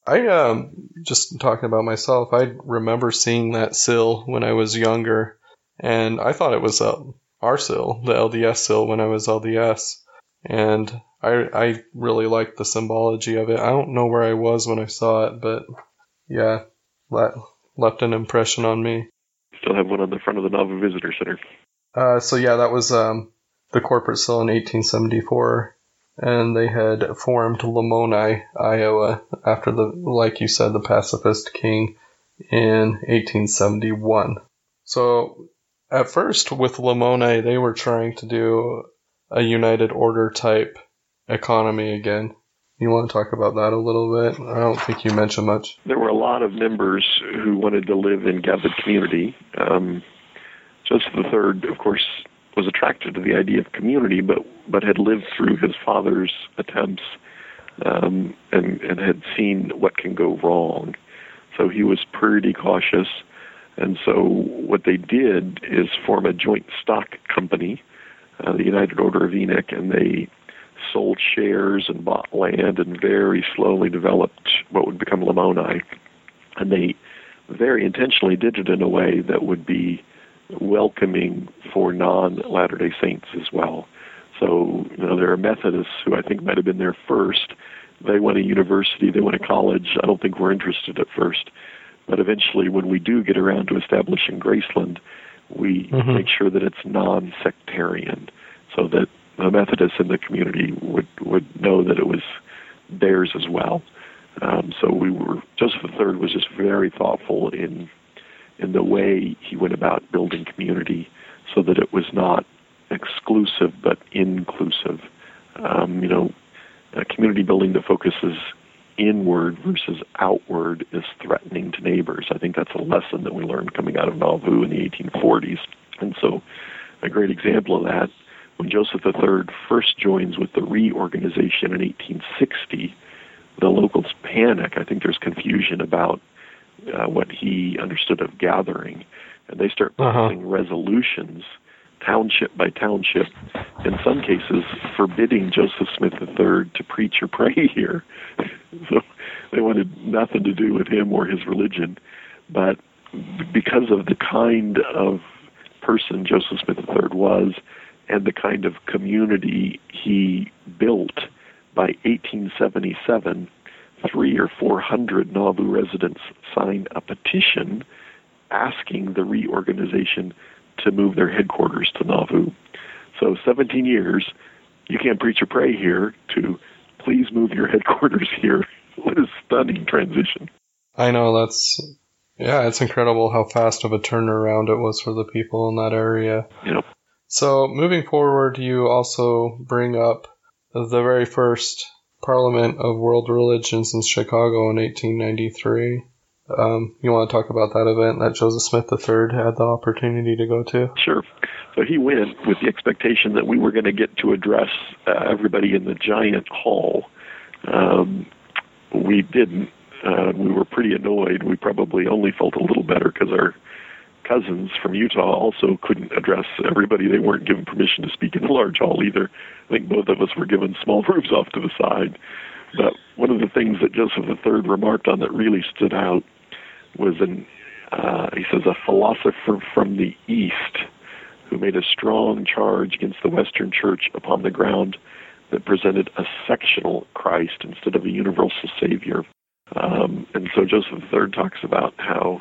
I, um, just talking about myself, I remember seeing that sill when I was younger, and I thought it was uh, our sill, the L D S sill, when I was L D S. And I, I really liked the symbology of it. I don't know where I was when I saw it, but yeah, that left an impression on me. Still have one on the front of the Nauvoo Visitor Center. Uh, so yeah, that was um, the corporate sill in eighteen seventy-four, and they had formed Lamoni, Iowa, after the, like you said, the pacifist king in eighteen seventy-one. So at first with Lamoni, they were trying to do a United Order type economy again. You want to talk about that a little bit? I don't think you mentioned much. There were a lot of members who wanted to live in gathered community. Um, Joseph the Third, of course, was attracted to the idea of community, but but had lived through his father's attempts um, and, and had seen what can go wrong. So he was pretty cautious. And so what they did is form a joint stock company, uh, the United Order of Enoch, and they sold shares and bought land and very slowly developed what would become Lamoni. And they very intentionally did it in a way that would be welcoming for non-Latter-day Saints as well. So, you know, there are Methodists who I think might have been there first. They went to university, they went to college. I don't think we're interested at first. But eventually, when we do get around to establishing Graceland, we mm-hmm. make sure that it's non-sectarian, so that the Methodists in the community would, would know that it was theirs as well. Um, so we were Joseph the Third was just very thoughtful in in the way he went about building community, so that it was not exclusive but inclusive. Um, you know, a community building that focuses inward versus outward is threatening to neighbors. I think that's a lesson that we learned coming out of Nauvoo in the eighteen forties. And so a great example of that, when Joseph the Third first joins with the reorganization in eighteen sixty, the locals panic. I think there's confusion about uh, what he understood of gathering. And they start passing uh-huh. resolutions, township by township, in some cases forbidding Joseph Smith the Third to preach or pray here. So they wanted nothing to do with him or his religion. But because of the kind of person Joseph Smith the Third was and the kind of community he built, by eighteen seventy-seven, three or four hundred Nauvoo residents signed a petition asking the reorganization to move their headquarters to Nauvoo. So seventeen years, you can't preach or pray here, to please move your headquarters here. What a stunning transition. I know, that's, yeah, it's incredible how fast of a turnaround it was for the people in that area. Yep. So moving forward, you also bring up the very first Parliament of World Religions in Chicago in eighteen ninety-three. Um, you want to talk about that event that Joseph Smith the Third had the opportunity to go to? Sure. So he went with the expectation that we were going to get to address uh, everybody in the giant hall. Um, we didn't. Uh, we were pretty annoyed. We probably only felt a little better because our cousins from Utah also couldn't address everybody. They weren't given permission to speak in the large hall either. I think both of us were given small rooms off to the side. But one of the things that Joseph the Third remarked on that really stood out was, an, uh, he says, a philosopher from the East who made a strong charge against the Western Church upon the ground that presented a sectional Christ instead of a universal Savior. Um, and so Joseph the Third talks about how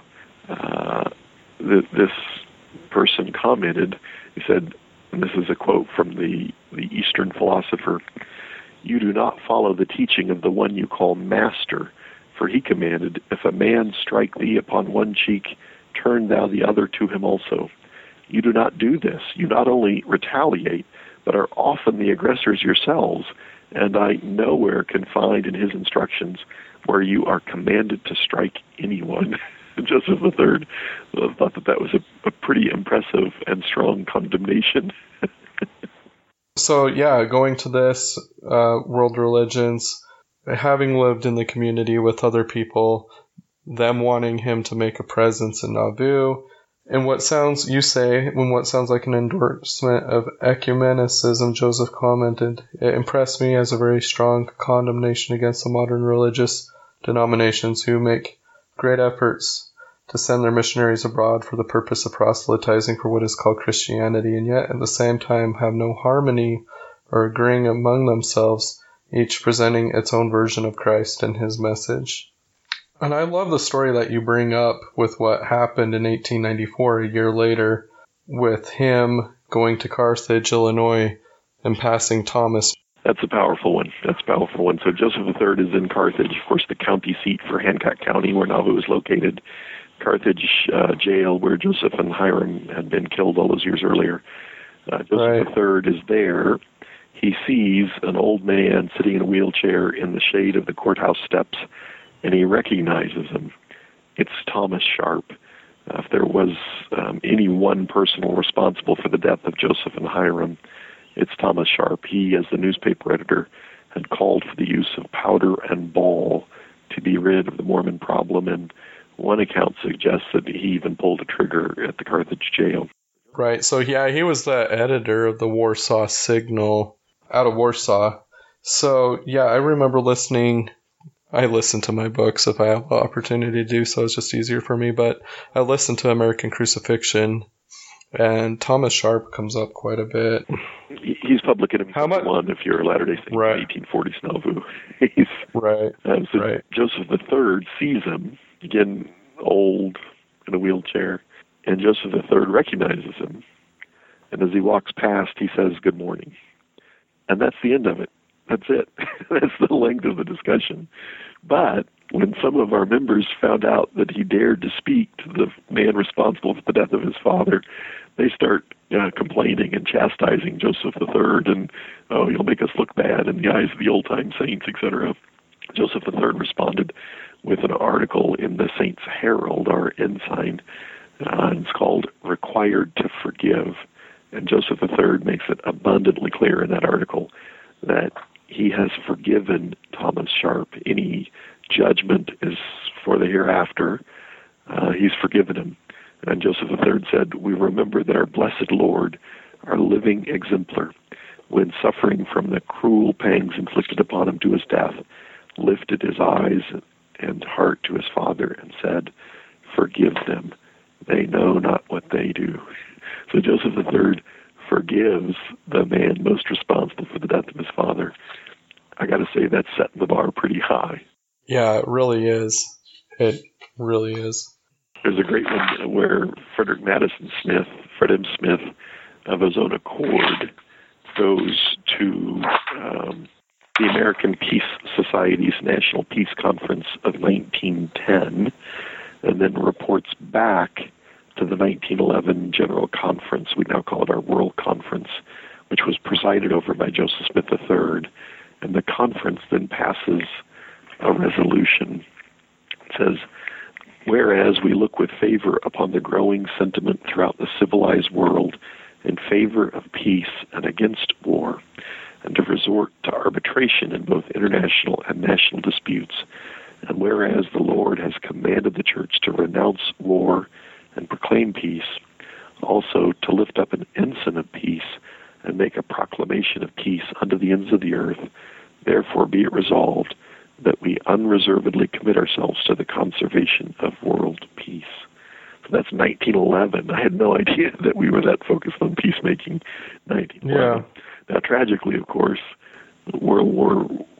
uh, th- this person commented, he said, and this is a quote from the, the Eastern philosopher, "You do not follow the teaching of the one you call master, for he commanded, if a man strike thee upon one cheek, turn thou the other to him also. You do not do this. You not only retaliate, but are often the aggressors yourselves, and I nowhere can find in his instructions where you are commanded to strike anyone." Joseph the Third thought that that was a, a pretty impressive and strong condemnation. So, yeah, going to this, uh, World Religions, having lived in the community with other people, them wanting him to make a presence in Nauvoo, and what sounds, you say, when what sounds like an endorsement of ecumenicism, Joseph commented, "It impressed me as a very strong condemnation against the modern religious denominations who make great efforts to send their missionaries abroad for the purpose of proselytizing for what is called Christianity, and yet at the same time have no harmony or agreeing among themselves, each presenting its own version of Christ and his message. And I love the story that you bring up with what happened in eighteen ninety-four, a year later, with him going to Carthage, Illinois, and passing Thomas. That's a powerful one. That's a powerful one. So Joseph the Third is in Carthage, of course, the county seat for Hancock County, where Nauvoo is located. Carthage uh, jail, where Joseph and Hyrum had been killed all those years earlier. Uh, Joseph right. the Third is there. He sees an old man sitting in a wheelchair in the shade of the courthouse steps, and he recognizes him. It's Thomas Sharp. Uh, if there was um, any one person responsible for the death of Joseph and Hyrum, it's Thomas Sharp. He, as the newspaper editor, had called for the use of powder and ball to be rid of the Mormon problem, and one account suggests that he even pulled a trigger at the Carthage jail. Right, so yeah, he was the editor of the Warsaw Signal out of Warsaw. So yeah, I remember listening... I listen to my books if I have the opportunity to do so. It's just easier for me. But I listened to American Crucifixion, and Thomas Sharp comes up quite a bit. He's public enemy How much? one if you're a Latter-day Saint right. in eighteen forties Nauvoo. He's, right. Um, so right. Joseph the Third sees him, again, old, in a wheelchair, and Joseph the Third recognizes him. And as he walks past, he says, "Good morning." And that's the end of it. That's it. That's the length of the discussion. But when some of our members found out that he dared to speak to the man responsible for the death of his father, they start uh, complaining and chastising Joseph the Third, and, oh, he'll make us look bad in the eyes of the old-time saints, et cetera. Joseph the Third responded with an article in the Saints Herald, our ensign. Uh, it's called "Required to Forgive." And Joseph the Third makes it abundantly clear in that article that he has forgiven Thomas Sharp. Any judgment is for the hereafter. Uh, he's forgiven him. And Joseph the Third said, "We remember that our blessed Lord, our living exemplar, when suffering from the cruel pangs inflicted upon him to his death, lifted his eyes and heart to his Father and said, 'Forgive them. They know not what they do.'" So Joseph the Third forgives the man most responsible for the death of his father. I got to say, that's setting the bar pretty high. Yeah, it really is. It really is. There's a great one where Frederick Madison Smith, Fred M. Smith, of his own accord, goes to um, the American Peace Society's National Peace Conference of nineteen ten, and then reports back to the nineteen eleven General Conference. We now call it our World Conference, which was presided over by Joseph Smith the Third. And the conference then passes a resolution. It says, "Whereas we look with favor upon the growing sentiment throughout the civilized world in favor of peace and against war, and to resort to arbitration in both international and national disputes, and whereas the Lord has commanded the Church to renounce war and proclaim peace, also to lift up an ensign of peace and make a proclamation of peace unto the ends of the earth, therefore be it resolved that we unreservedly commit ourselves to the conservation of world peace." So that's nineteen eleven. I had no idea that we were that focused on peacemaking. nineteen eleven. Yeah. Now, tragically, of course, World War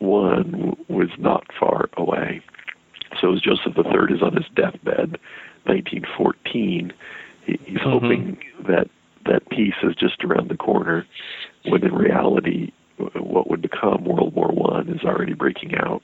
One was not far away. So as Joseph the Third is on his deathbed, nineteen fourteen, he, he's mm-hmm. hoping that that peace is just around the corner, when in reality, what would become World War One is already breaking out.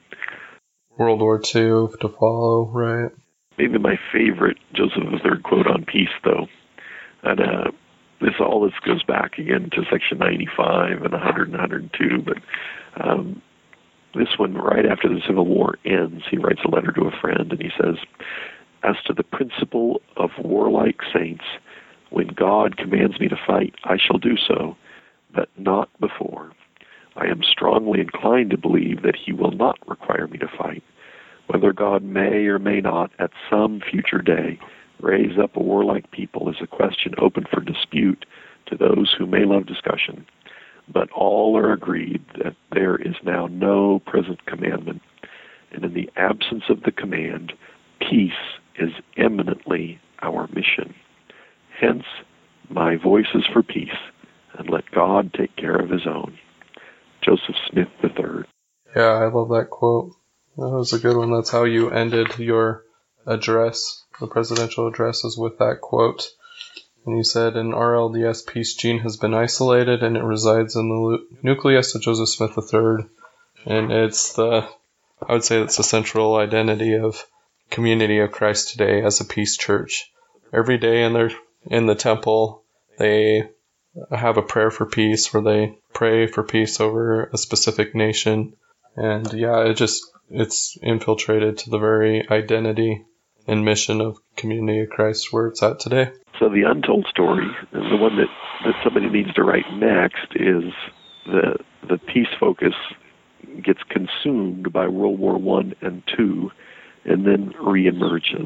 World War Two to follow, right? Maybe my favorite Joseph the Third quote on peace, though, and uh, this all this goes back again to section ninety-five and one hundred and one hundred two, but um, this one, right after the Civil War ends, he writes a letter to a friend, and he says, "As to the principle of warlike saints, when God commands me to fight, I shall do so, but not before. I am strongly inclined to believe that he will not require me to fight. Whether God may or may not, at some future day, raise up a warlike people is a question open for dispute to those who may love discussion. But all are agreed that there is now no present commandment, and in the absence of the command, peace is eminently our mission. Hence, my voice is for peace, and let God take care of his own. Joseph Smith the third. Yeah, I love that quote. That was a good one. That's how you ended your address, the presidential address, is with that quote. And you said, an R L D S peace gene has been isolated, and it resides in the nucleus of Joseph Smith the third. And it's the, I would say that's the central identity of Community of Christ today as a peace church. Every day in their in the temple, they have a prayer for peace where they pray for peace over a specific nation. And yeah, it just, it's infiltrated to the very identity and mission of Community of Christ where it's at today. So the untold story, and the one that, that somebody needs to write next, is the the peace focus gets consumed by World War One and Two, and then reemerges.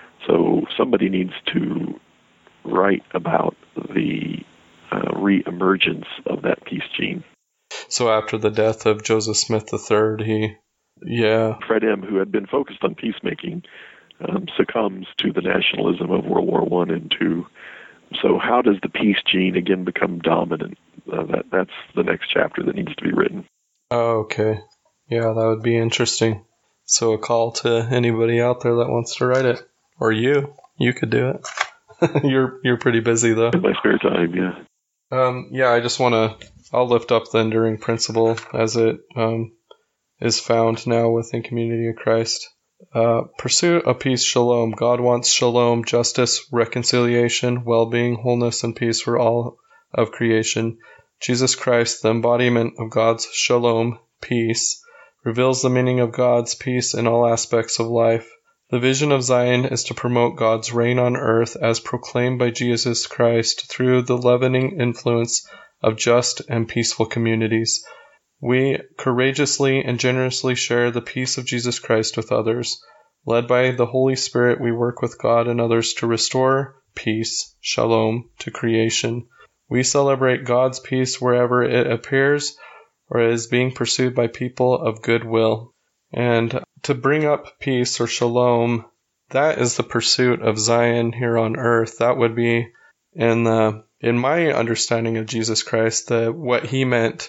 So somebody needs to write about the uh, reemergence of that peace gene. So after the death of Joseph Smith the third, he, yeah. Fred M., who had been focused on peacemaking, um, succumbs to the nationalism of World War One and Two. So how does the peace gene again become dominant? Uh, that that's the next chapter that needs to be written. Oh, okay. Yeah, that would be interesting. So a call to anybody out there that wants to write it. Or you. You could do it. you're you're pretty busy, though. In my spare time, yeah. Um, yeah, I just want to... I'll lift up the enduring principle as it um, is found now within Community of Christ. Uh, pursue a peace, shalom. God wants shalom, justice, reconciliation, well-being, wholeness, and peace for all of creation. Jesus Christ, the embodiment of God's shalom, peace, reveals the meaning of God's peace in all aspects of life. The vision of Zion is to promote God's reign on earth as proclaimed by Jesus Christ through the leavening influence of just and peaceful communities. We courageously and generously share the peace of Jesus Christ with others. Led by the Holy Spirit, we work with God and others to restore peace, shalom, to creation. We celebrate God's peace wherever it appears or is being pursued by people of goodwill. And to bring up peace or shalom, that is the pursuit of Zion here on earth. That would be in the, in my understanding of Jesus Christ, the, what he meant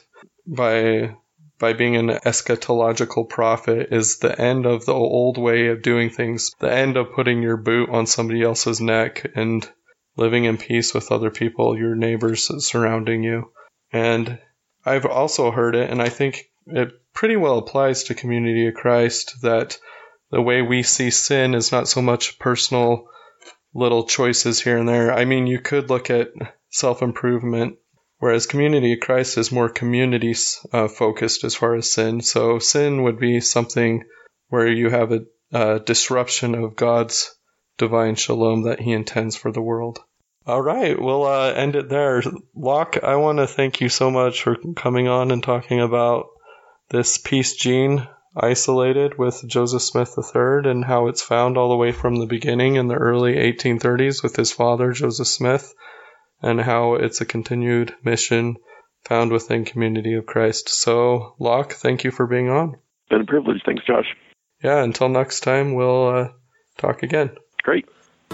by by being an eschatological prophet is the end of the old way of doing things, the end of putting your boot on somebody else's neck and living in peace with other people, your neighbors surrounding you. And I've also heard it, and I think it pretty well applies to Community of Christ, that the way we see sin is not so much personal little choices here and there. I mean, you could look at self-improvement, whereas Community of Christ is more community uh, focused as far as sin. So sin would be something where you have a, a disruption of God's divine shalom that he intends for the world. All right, we'll uh, end it there. Locke, I want to thank you so much for coming on and talking about this peace gene isolated with Joseph Smith the third and how it's found all the way from the beginning in the early eighteen thirties with his father, Joseph Smith, and how it's a continued mission found within Community of Christ. So, Locke, thank you for being on. Been a privilege. Thanks, Josh. Yeah, until next time, we'll uh, talk again. Great.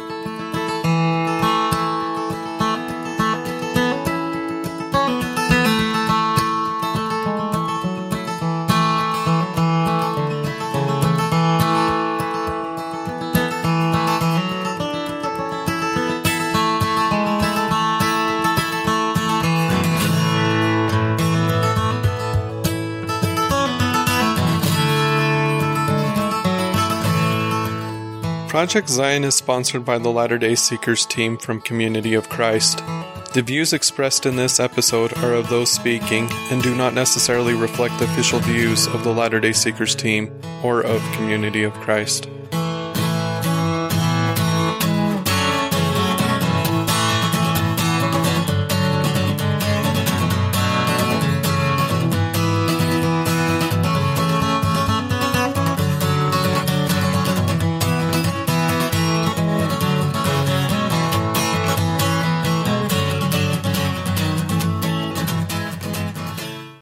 Project Zion is sponsored by the Latter-day Seekers team from Community of Christ. The views expressed in this episode are of those speaking and do not necessarily reflect the official views of the Latter-day Seekers team or of Community of Christ.